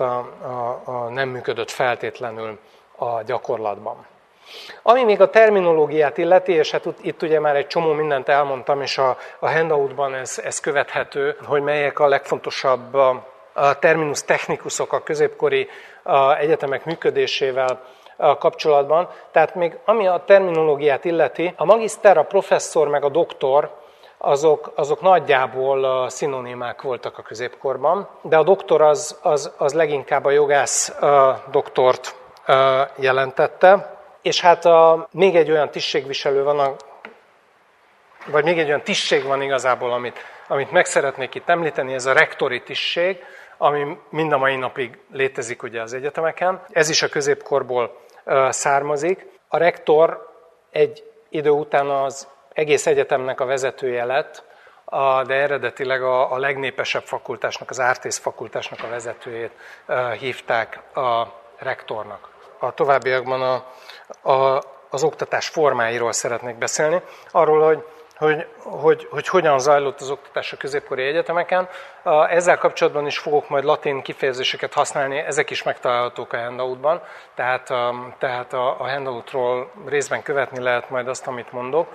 nem működött feltétlenül a gyakorlatban. Ami még a terminológiát illeti, és hát itt ugye már egy csomó mindent elmondtam, és a handoutban ez követhető, hogy melyek a legfontosabb terminus technicusok a középkori egyetemek működésével kapcsolatban. Tehát még ami a terminológiát illeti, a magiszter, a professzor meg a doktor, azok nagyjából szinonimák voltak a középkorban, de a doktor az leginkább a jogász doktort jelentette. És hát még egy olyan tisztségviselő van, vagy még egy olyan tisztség van igazából, amit meg szeretnék itt említeni, ez a rektori tisztség, ami mind a mai napig létezik ugye az egyetemeken. Ez is a középkorból származik. A rektor egy idő után az egész egyetemnek a vezetője lett, de eredetileg a legnépesebb fakultásnak, az ártész fakultásnak a vezetőjét hívták a rektornak. A továbbiakban az oktatás formáiról szeretnék beszélni, arról, hogy hogyan zajlott az oktatás a középkori egyetemeken. Ezzel kapcsolatban is fogok majd latin kifejezéseket használni, ezek is megtalálhatók a handoutban, tehát a handoutról részben követni lehet majd azt, amit mondok,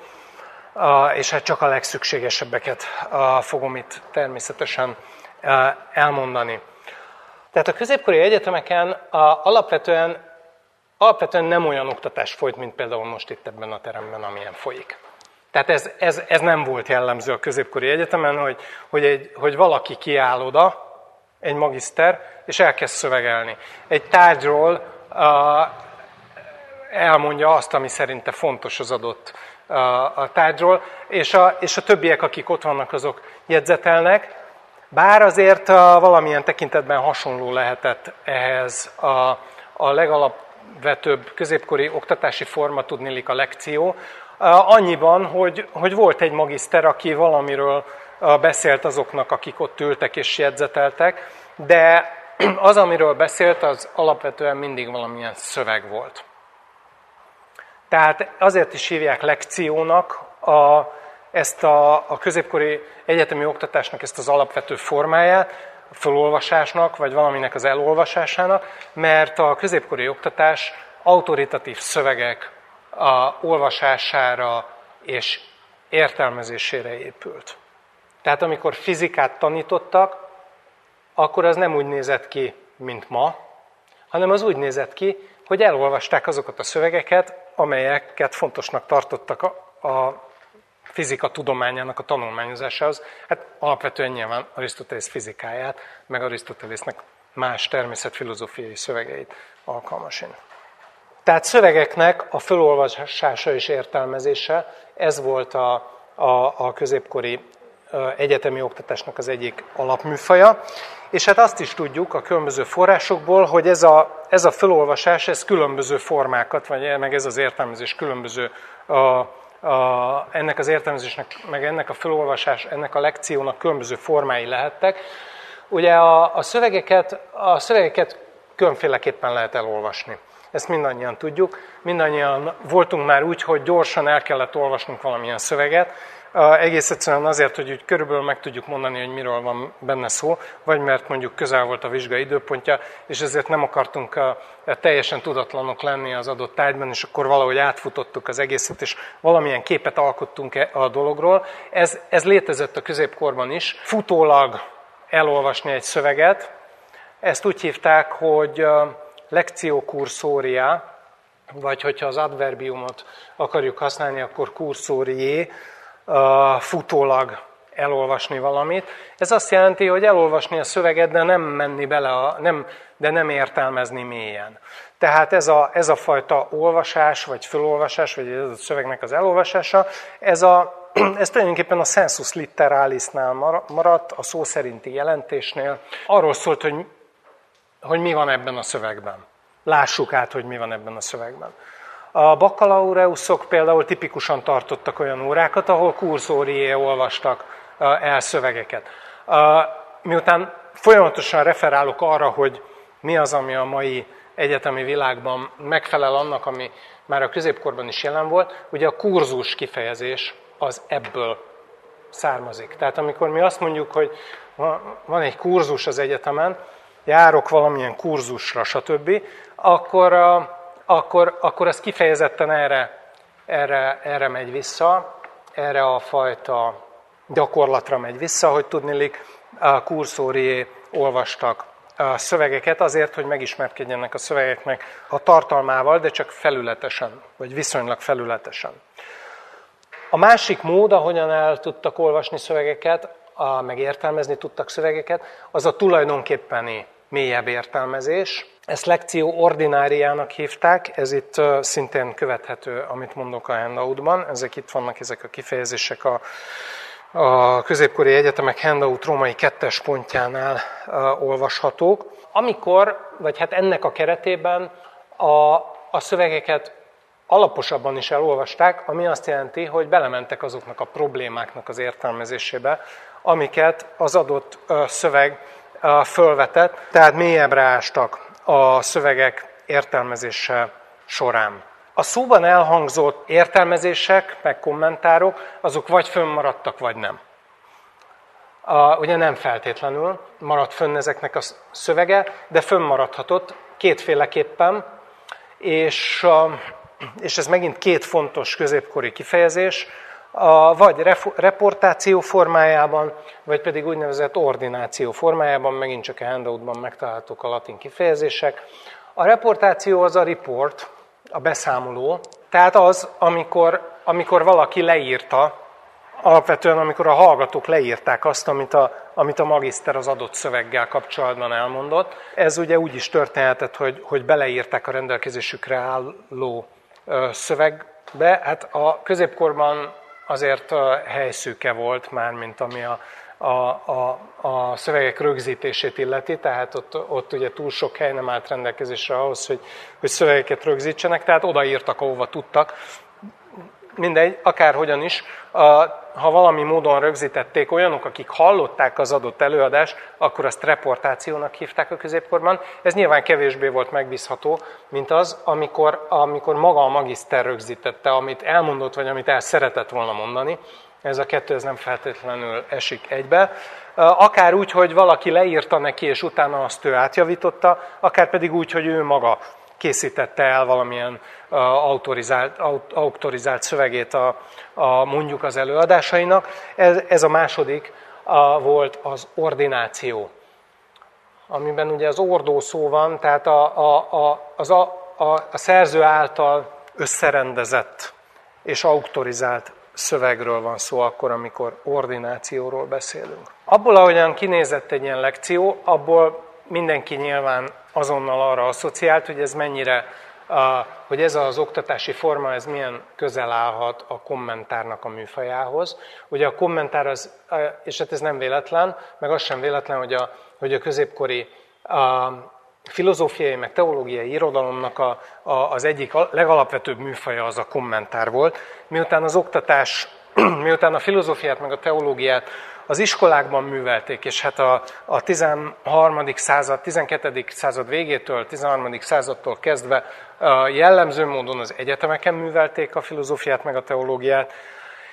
és hát csak a legszükségesebbeket fogom itt természetesen elmondani. Tehát a középkori egyetemeken alapvetően nem olyan oktatás folyt, mint például most itt ebben a teremben, amilyen folyik. Tehát ez nem volt jellemző a középkori egyetemen, hogy valaki kiáll oda, egy magiszter, és elkezd szövegelni. Egy tárgyról elmondja azt, ami szerinte fontos az adott a tárgyról, és a többiek, akik ott vannak, azok jegyzetelnek, bár azért valamilyen tekintetben hasonló lehetett ehhez a legalapvetőbb középkori oktatási forma, tudniillik a lekció, annyiban, hogy volt egy magiszter, aki valamiről beszélt azoknak, akik ott ültek és jegyzeteltek, de az, amiről beszélt, az alapvetően mindig valamilyen szöveg volt. Tehát azért is hívják lekciónak ezt a középkori egyetemi oktatásnak ezt az alapvető formáját, a felolvasásnak, vagy valaminek az elolvasásának, mert a középkori oktatás autoritatív szövegek olvasására és értelmezésére épült. Tehát amikor fizikát tanítottak, akkor az nem úgy nézett ki, mint ma, hanem az úgy nézett ki, hogy elolvasták azokat a szövegeket, amelyeket fontosnak tartottak a fizika tudományának a tanulmányozásához. Hát alapvetően nyilván Arisztotelész fizikáját, meg Arisztotelésznek más természetfilozófiai szövegeit alkalmasint. Tehát szövegeknek a felolvasása és értelmezése, ez volt a középkori egyetemi oktatásnak az egyik alapműfaja. És hát azt is tudjuk a különböző forrásokból, hogy ez a felolvasás, ez különböző formákat, vagy meg ez az értelmezés különböző, ennek az értelmezésnek, meg ennek a felolvasás, ennek a lekciónak különböző formái lehettek. Ugye a szövegeket különféleképpen lehet elolvasni. Ezt mindannyian tudjuk. Mindannyian voltunk már úgy, hogy gyorsan el kellett olvasnunk valamilyen szöveget, Egész egyszerűen azért, hogy úgy körülbelül meg tudjuk mondani, hogy miről van benne szó, vagy mert mondjuk közel volt a vizsga időpontja, és ezért nem akartunk teljesen tudatlanok lenni az adott tárgyban, és akkor valahogy átfutottuk az egészet, és valamilyen képet alkottunk a dologról. Ez létezett a középkorban is. Futólag elolvasni egy szöveget, ezt úgy hívták, hogy lectio cursoria, vagy hogyha az adverbiumot akarjuk használni, akkor cursorié, futólag elolvasni valamit. Ez azt jelenti, hogy elolvasni a szöveget, de nem menni bele, de nem értelmezni mélyen. Tehát ez a fajta olvasás, vagy fölolvasás, vagy ez a szövegnek az elolvasása, ez tulajdonképpen a sensus literalisnál maradt, a szó szerinti jelentésnél. Arról szólt, hogy mi van ebben a szövegben. Lássuk át, hogy mi van ebben a szövegben. A baccalaureusok például tipikusan tartottak olyan órákat, ahol cursorié olvastak el szövegeket. Miután folyamatosan referálok arra, hogy mi az, ami a mai egyetemi világban megfelel annak, ami már a középkorban is jelen volt, ugye a kurzus kifejezés az ebből származik. Tehát amikor mi azt mondjuk, hogy van egy kurzus az egyetemen, járok valamilyen kurzusra, stb., akkor az kifejezetten erre megy vissza, erre a fajta gyakorlatra megy vissza, hogy tudniillik cursorié olvastak szövegeket azért, hogy megismerkedjenek a szövegeknek a tartalmával, de csak felületesen, vagy viszonylag felületesen. A másik mód, ahogyan el tudtak olvasni szövegeket, meg értelmezni tudtak szövegeket, az a tulajdonképpeni mélyebb értelmezés. Ezt lectio ordinariának hívták, ez itt szintén követhető, amit mondok a handoutban. Ezek a kifejezések a középkori egyetemek handout római 2-es pontjánál olvashatók. Vagy hát ennek a keretében a szövegeket alaposabban is elolvasták, ami azt jelenti, hogy belementek azoknak a problémáknak az értelmezésébe, amiket az adott szöveg fölvetett, tehát mélyebbre ástak a szövegek értelmezése során. A szóban elhangzott értelmezések, meg kommentárok, azok vagy fönnmaradtak, vagy nem. Ugye nem feltétlenül maradt fönn ezeknek a szövege, de fönnmaradhatott kétféleképpen, és ez megint két fontos középkori kifejezés, vagy reportáció formájában, vagy pedig úgynevezett ordináció formájában, megint csak a handoutban megtalálhatók a latin kifejezések. A reportáció az a report, a beszámoló, tehát az, amikor valaki leírta, alapvetően amikor a hallgatók leírták azt, amit a magiszter az adott szöveggel kapcsolatban elmondott. Ez ugye úgy is történhetett, hogy beleírták a rendelkezésükre álló szövegbe. Hát a középkorban azért helyszűke volt már, mint ami a szövegek rögzítését illeti, tehát ott ugye túl sok hely nem állt rendelkezésre ahhoz, hogy szövegeket rögzítsenek, tehát odaírtak, ahova tudtak. Mindegy, akárhogyan is, ha valami módon rögzítették olyanok, akik hallották az adott előadást, akkor azt reportációnak hívták a középkorban. Ez nyilván kevésbé volt megbízható, mint az, amikor maga a magiszter rögzítette, amit elmondott, vagy amit el szeretett volna mondani. Ez a kettő ez nem feltétlenül esik egybe. Akár úgy, hogy valaki leírta neki, és utána azt ő átjavította, akár pedig úgy, hogy ő maga készítette el valamilyen autorizált szövegét mondjuk az előadásainak. Ez a második volt az ordináció, amiben ugye az ordó szó van, tehát a szerző által összerendezett és autorizált szövegről van szó akkor, amikor ordinációról beszélünk. Abból, ahogyan kinézett egy ilyen lekció, abból mindenki nyilván azonnal arra asszociált, hogy ez mennyire, hogy ez az oktatási forma, ez milyen közel állhat a kommentárnak a műfajához. Ugye a kommentár az, és hát ez nem véletlen, meg az sem véletlen, hogy a középkori filozófiai, meg teológiai irodalomnak az egyik legalapvetőbb műfaja az a kommentár volt. Miután miután a filozófiát, meg a teológiát az iskolákban művelték, és hát a 13. század, 12. század végétől, 13. századtól kezdve jellemző módon az egyetemeken művelték a filozófiát meg a teológiát,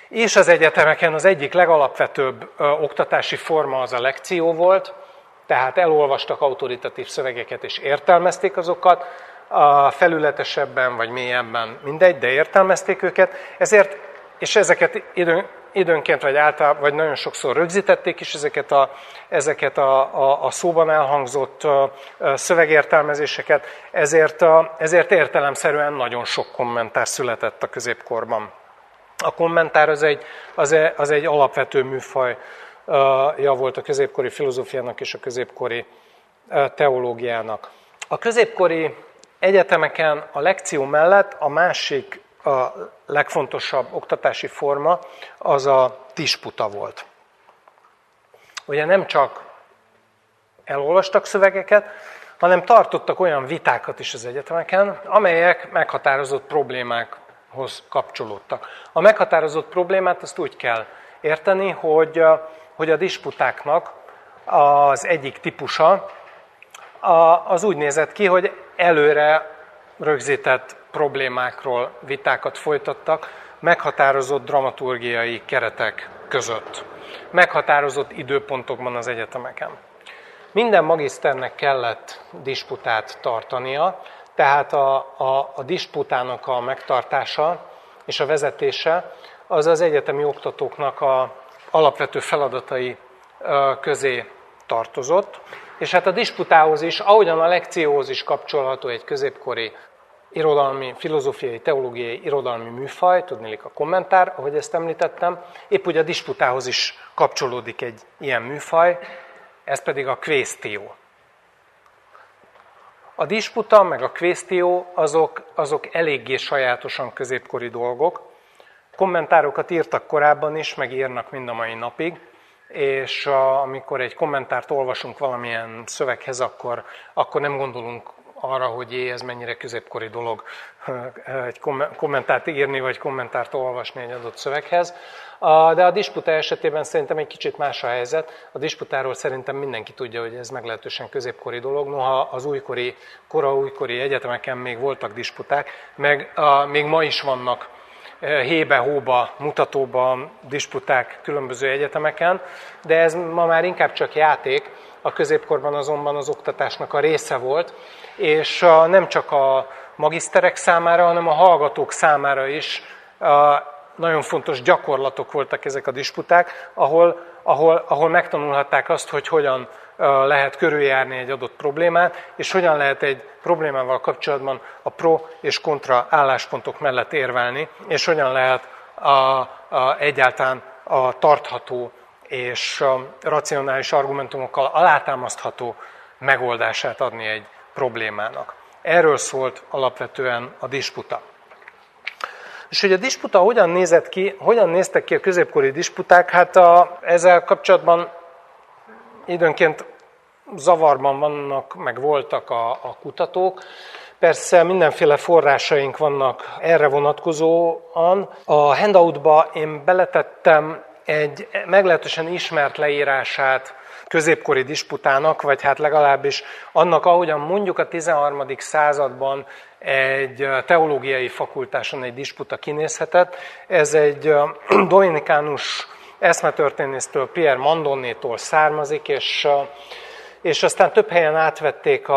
És az egyetemeken az egyik legalapvetőbb oktatási forma az a lekció volt, tehát elolvastak autoritatív szövegeket és értelmezték azokat, felületesebben vagy mélyebben, mindegy, de értelmezték őket, és ezeket időnként vagy nagyon sokszor rögzítették is ezeket a szóban elhangzott szövegértelmezéseket, ezért értelemszerűen nagyon sok kommentár született a középkorban. A kommentár az egy alapvető műfajja volt a középkori filozófiának és a középkori teológiának. A középkori egyetemeken a lekció mellett a másik a legfontosabb oktatási forma az a disputa volt. Ugye nem csak elolvastak szövegeket, hanem tartottak olyan vitákat is az egyetemeken, amelyek meghatározott problémákhoz kapcsolódtak. A meghatározott problémát azt úgy kell érteni, hogy a disputáknak az egyik típusa az úgy nézett ki, hogy előre rögzített problémákról vitákat folytattak, meghatározott dramaturgiai keretek között, meghatározott időpontokban az egyetemeken. Minden magiszternek kellett disputát tartania, tehát a disputának a megtartása és a vezetése az az egyetemi oktatóknak a alapvető feladatai közé tartozott, és hát a disputához is, ahogyan a lekcióhoz is kapcsolható egy középkori irodalmi, filozófiai, teológiai irodalmi műfaj, tudniillik a kommentár, ahogy ezt említettem, épp úgy a disputához is kapcsolódik egy ilyen műfaj, ez pedig a quaestio. A disputa meg a quaestio azok eléggé sajátosan középkori dolgok. Kommentárokat írtak korábban is, meg írnak mind a mai napig, és amikor egy kommentárt olvasunk valamilyen szöveghez, akkor nem gondolunk arra, hogy ez mennyire középkori dolog egy kommentárt írni, vagy kommentárt olvasni egy adott szöveghez. De a disputa esetében szerintem egy kicsit más a helyzet. A disputáról szerintem mindenki tudja, hogy ez meglehetősen középkori dolog. Noha az újkori egyetemeken még voltak disputák, meg még ma is vannak hébe-hóba, mutatóban disputák különböző egyetemeken, de ez ma már inkább csak játék, a középkorban azonban az oktatásnak a része volt, és nem csak a magiszterek számára, hanem a hallgatók számára is nagyon fontos gyakorlatok voltak ezek a disputák, ahol megtanulhatták azt, hogy hogyan lehet körüljárni egy adott problémát, és hogyan lehet egy problémával kapcsolatban a pro és kontra álláspontok mellett érvelni, és hogyan lehet egyáltalán a tartható és racionális argumentumokkal alátámasztható megoldását adni egy problémának. Erről szólt alapvetően a disputa. És hogy a disputa hogyan néztek ki a középkori disputák, hát ezzel kapcsolatban időnként zavarban vannak, meg voltak a kutatók. Persze mindenféle forrásaink vannak erre vonatkozóan. A handoutba én beletettem egy meglehetősen ismert leírását középkori disputának, vagy hát legalábbis annak, ahogyan mondjuk a 13. században egy teológiai fakultáson egy disputa kinézhetett. Ez egy dominikánus eszmetörténésztől, Pierre Mandonnétól származik, és aztán több helyen átvették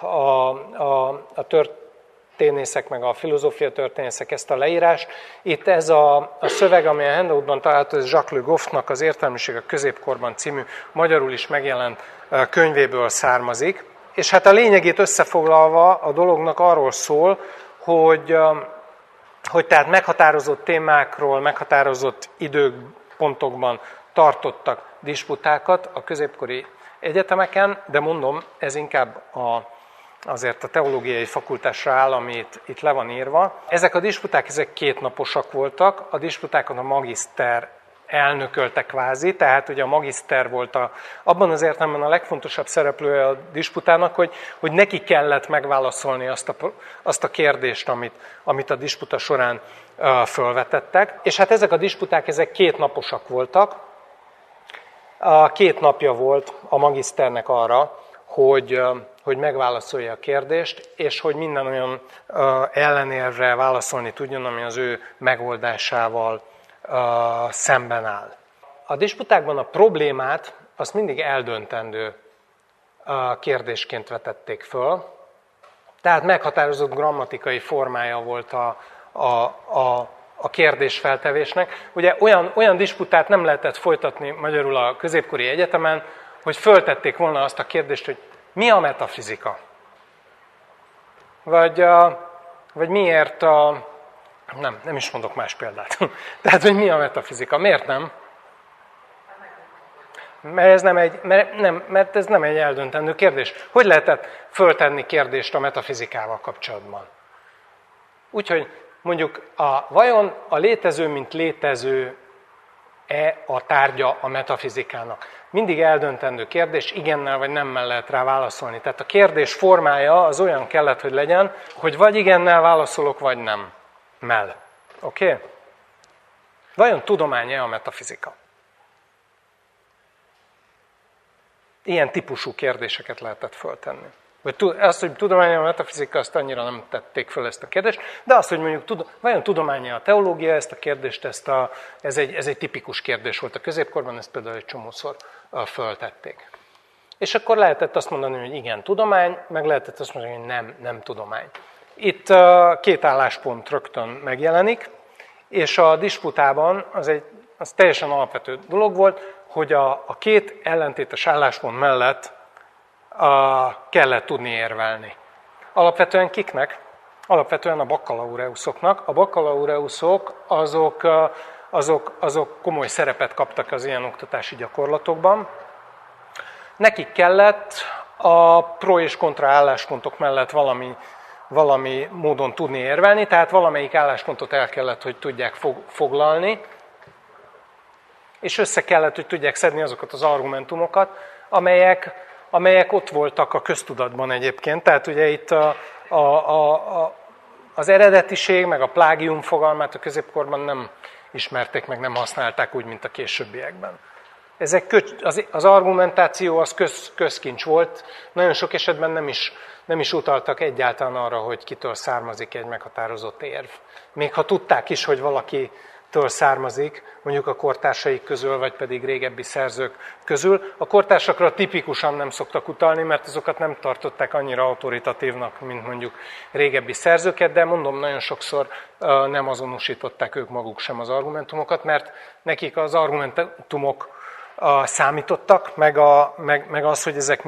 a történészek, meg a filozófia történészek ezt a leírást. Itt ez a szöveg, ami a handoutban található, ez Jacques Le Goffnak az Értelmiség a középkorban című magyarul is megjelent könyvéből származik. És hát a lényegét összefoglalva a dolognak arról szól, hogy tehát meghatározott témákról, meghatározott időpontokban tartottak disputákat a középkori egyetemeken, de mondom, ez inkább azért a teológiai fakultásra áll, ami itt le van írva. Ezek a disputák, ezek kétnaposak voltak, a disputákon a magiszter elnökölte kvázi, tehát ugye a magiszter volt abban az értelemben a legfontosabb szereplője a disputának, hogy neki kellett megválaszolni azt a kérdést, amit a disputa során fölvetettek. És hát ezek a disputák, ezek kétnaposak voltak. 2 napja volt a magiszternek arra, hogy megválaszolja a kérdést, és hogy minden olyan ellenérvre válaszolni tudjon, ami az ő megoldásával szemben áll. A disputákban a problémát azt mindig eldöntendő kérdésként vetették föl, tehát meghatározott grammatikai formája volt a kérdésfeltevésnek. Ugye olyan disputát nem lehetett folytatni magyarul a középkori egyetemen, hogy föltették volna azt a kérdést, hogy mi a metafizika? Vagy miért nem is mondok más példát. Tehát, hogy mi a metafizika? Miért nem? Mert ez nem egy eldöntendő kérdés. Hogy lehetett föltenni kérdést a metafizikával kapcsolatban? Úgyhogy mondjuk vajon a létező, mint létező-e a tárgya a metafizikának? Mindig eldöntendő kérdés, igennel vagy nemmel lehet rá válaszolni. Tehát a kérdés formája az olyan kellett, hogy legyen, hogy vagy igennel válaszolok, vagy nem. Oké? Vajon tudomány-e a metafizika? Ilyen típusú kérdéseket lehetett föltenni. Azt, hogy tudomány a metafizika, azt annyira nem tették föl ezt a kérdést, de azt, hogy mondjuk vajon tudomány a teológia, ezt a kérdést, ez egy tipikus kérdés volt a középkorban, ezt például egy csomószor föltették. És akkor lehetett azt mondani, hogy igen, tudomány, meg lehetett azt mondani, hogy nem tudomány. Itt két álláspont rögtön megjelenik, és a disputában az teljesen alapvető dolog volt, hogy a két ellentétes álláspont mellett kellett tudni érvelni. Alapvetően kiknek? Alapvetően a bakkalaureusoknak. A bakkalaureusok azok komoly szerepet kaptak az ilyen oktatási gyakorlatokban. Nekik kellett a pro és kontra álláspontok mellett valami módon tudni érvelni, tehát valamelyik álláspontot el kellett, hogy tudják foglalni, és össze kellett, hogy tudják szedni azokat az argumentumokat, amelyek ott voltak a köztudatban egyébként. Tehát ugye itt az eredetiség, meg a plágium fogalmát a középkorban nem ismerték, meg nem használták úgy, mint a későbbiekben. Az argumentáció az közkincs volt, nagyon sok esetben nem is utaltak egyáltalán arra, hogy kitől származik egy meghatározott érv. Még ha tudták is, hogy valakitől származik, mondjuk a kortársaik közül, vagy pedig régebbi szerzők közül. A kortársakra tipikusan nem szoktak utalni, mert azokat nem tartották annyira autoritatívnak, mint mondjuk régebbi szerzőket, de mondom, nagyon sokszor nem azonosították ők maguk sem az argumentumokat, mert nekik az argumentumok számítottak, meg az, hogy ezek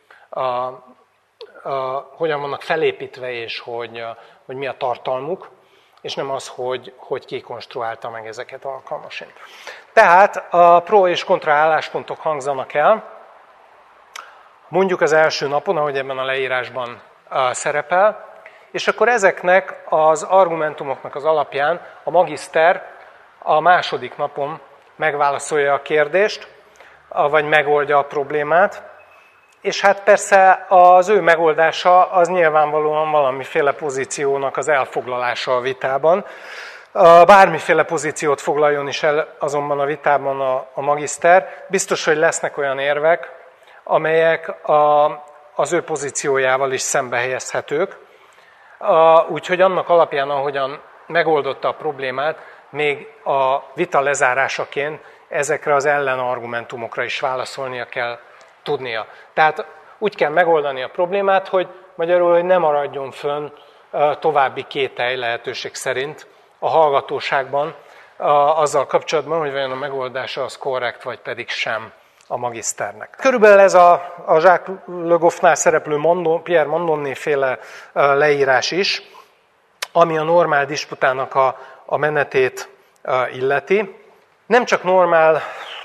hogyan vannak felépítve, és hogy mi a tartalmuk, és nem az, hogy ki konstruálta meg ezeket alkalmasint. Tehát a pro és kontra álláspontok hangzanak el, mondjuk az első napon, ahogy ebben a leírásban szerepel, és akkor ezeknek az argumentumoknak az alapján a magiszter a második napon megválaszolja a kérdést, vagy megoldja a problémát, és hát persze az ő megoldása az nyilvánvalóan valamiféle pozíciónak az elfoglalása a vitában. Bármiféle pozíciót foglaljon is el azonban a vitában a magiszter, biztos, hogy lesznek olyan érvek, amelyek az ő pozíciójával is szembe-helyezhetők. Úgyhogy annak alapján, ahogyan megoldotta a problémát, még a vita lezárásaként ezekre az ellenargumentumokra is válaszolnia kell tudnia. Tehát úgy kell megoldani a problémát, hogy magyarul, hogy ne maradjon fönn további kételj lehetőség szerint a hallgatóságban azzal kapcsolatban, hogy vajon a megoldása az korrekt, vagy pedig sem a magiszternek. Körülbelül ez a Jacques Le Goffnál szereplő Pierre Mandonné féle leírás is, ami a normál disputának a menetét illeti. Nem csak normál,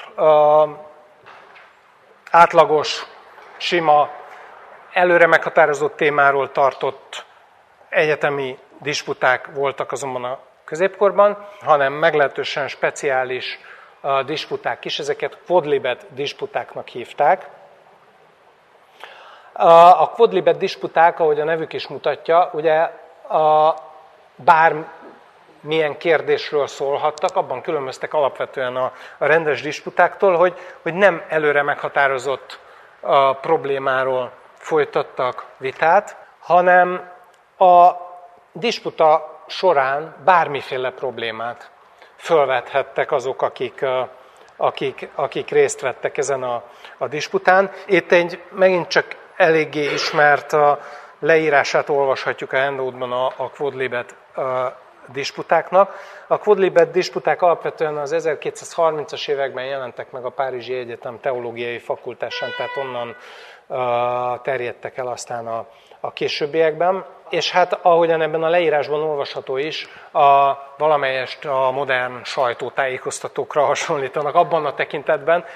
átlagos, sima, előre meghatározott témáról tartott egyetemi disputák voltak azonban a középkorban, hanem meglehetősen speciális disputák is, ezeket quodlibet disputáknak hívták. A quodlibet disputák, ahogy a nevük is mutatja, ugye bármilyen kérdésről szólhattak, abban különböztek alapvetően a rendes disputáktól, hogy nem előre meghatározott problémáról folytattak vitát, hanem a disputa során bármiféle problémát fölvethettek azok, akik részt vettek ezen a dispután. Itt megint csak eléggé ismert leírását olvashatjuk a handoutban a quodlibet disputáknak. A quodlibet disputák alapvetően az 1230-as években jelentek meg a Párizsi Egyetem teológiai fakultásán, tehát onnan terjedtek el aztán a későbbiekben. És hát ahogyan ebben a leírásban olvasható is, valamelyest a modern sajtótájékoztatókra hasonlítanak abban a tekintetben,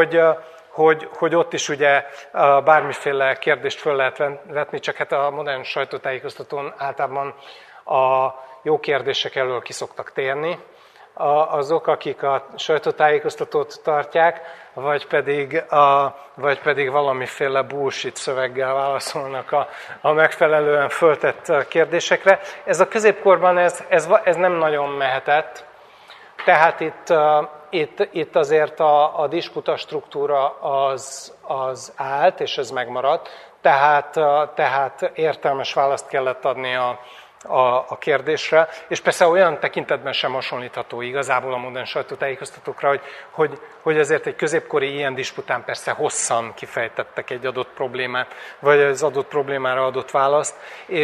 hogy ott is ugye bármiféle kérdést föl lehet vetni, csak hát a modern sajtótájékoztatón általában a jó kérdések elől ki szoktak térni azok, akik a sajtótájékoztatót tartják, vagy pedig valamiféle bullshit szöveggel válaszolnak a megfelelően föltett kérdésekre. Ez a középkorban ez nem nagyon mehetett, tehát itt azért a disputa struktúra az állt, és ez megmaradt, tehát értelmes választ kellett adni a kérdésre, és persze olyan tekintetben sem hasonlítható igazából a modern sajtótájékoztatókra, hogy azért egy középkori ilyen dispután persze hosszan kifejtettek egy adott problémát, vagy az adott problémára adott választ,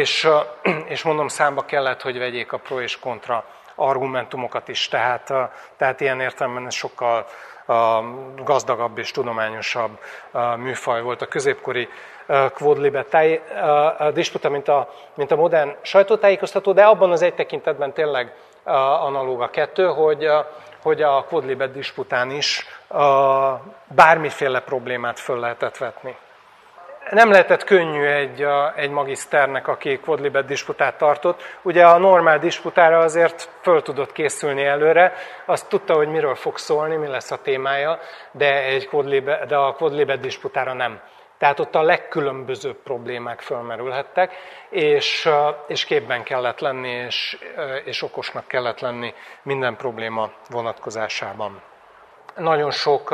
és mondom, számba kellett, hogy vegyék a pro és kontra argumentumokat is, tehát ilyen értelemben ez sokkal gazdagabb és tudományosabb műfaj volt a középkori quodlibet disputa, mint a modern sajtótájékoztató, de abban az egy tekintetben tényleg analóg a kettő, hogy a quodlibet dispután is bármiféle problémát föl lehetett vetni. Nem lehetett könnyű egy magiszternek, aki quodlibet disputát tartott. Ugye a normál disputára azért föl tudott készülni előre, azt tudta, hogy miről fog szólni, mi lesz a témája, de a quodlibet disputára nem. Tehát ott a legkülönbözőbb problémák fölmerülhettek, és képben kellett lenni, és okosnak kellett lenni minden probléma vonatkozásában. Nagyon sok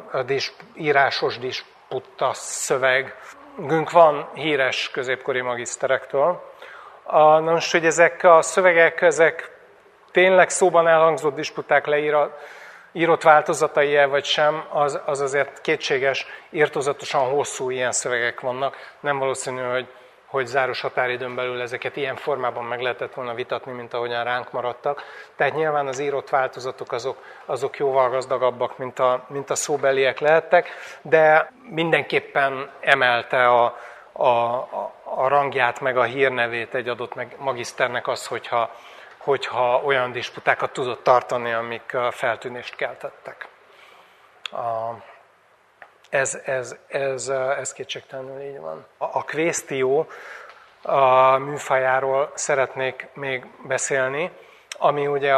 írásos disputa szövegünk van híres középkori magiszterektől. Na most, hogy ezek a szövegek, ezek tényleg szóban elhangzott disputák írott változatai-e vagy sem, az azért kétséges, irtózatosan hosszú ilyen szövegek vannak. Nem valószínű, hogy záros határidőn belül ezeket ilyen formában meg lehetett volna vitatni, mint ahogyan ránk maradtak. Tehát nyilván az írott változatok azok jóval gazdagabbak, mint a szóbeliek lehettek, de mindenképpen emelte a rangját, meg a hírnevét egy adott magiszternek az, hogyha olyan disputákat tudott tartani, amik feltűnést keltettek. Ez kétségtelenül így van. A quaestio műfajáról szeretnék még beszélni, ami ugye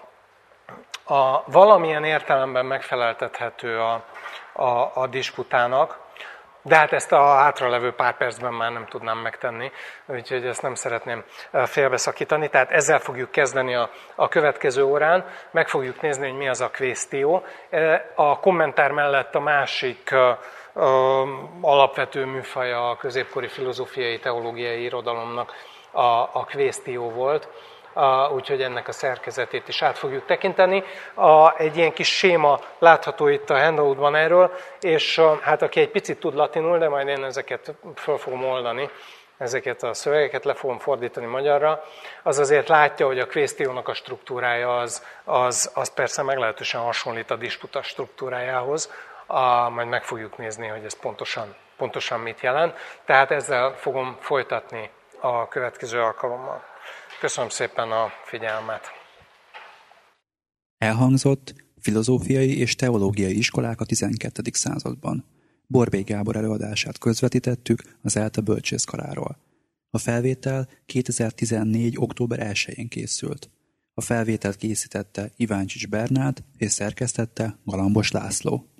a valamilyen értelemben megfeleltethető a disputának, de hát ezt a hátralevő pár percben már nem tudnám megtenni, úgyhogy ezt nem szeretném félbeszakítani. Tehát ezzel fogjuk kezdeni a következő órán, meg fogjuk nézni, hogy mi az a quaestio. A kommentár mellett a másik alapvető műfaja a középkori filozófiai, teológiai irodalomnak a quaestio volt, úgyhogy ennek a szerkezetét is át fogjuk tekinteni. Egy ilyen kis séma látható itt a handoutban erről, és hát aki egy picit tud latinul, de majd én ezeket föl fogom oldani, ezeket a szövegeket le fogom fordítani magyarra, az azért látja, hogy a quaestionnak a struktúrája az persze meglehetősen hasonlít a disputa struktúrájához, majd meg fogjuk nézni, hogy ez pontosan mit jelent. Tehát ezzel fogom folytatni a következő alkalommal. Köszönöm szépen a figyelmet! Elhangzott filozófiai és teológiai iskolák a 12. században. Borbély Gábor előadását közvetítettük az ELTE bölcsészkaráról. A felvétel 2014. október 1-én készült. A felvételt készítette Iváncsics Bernát és szerkesztette Galambos László.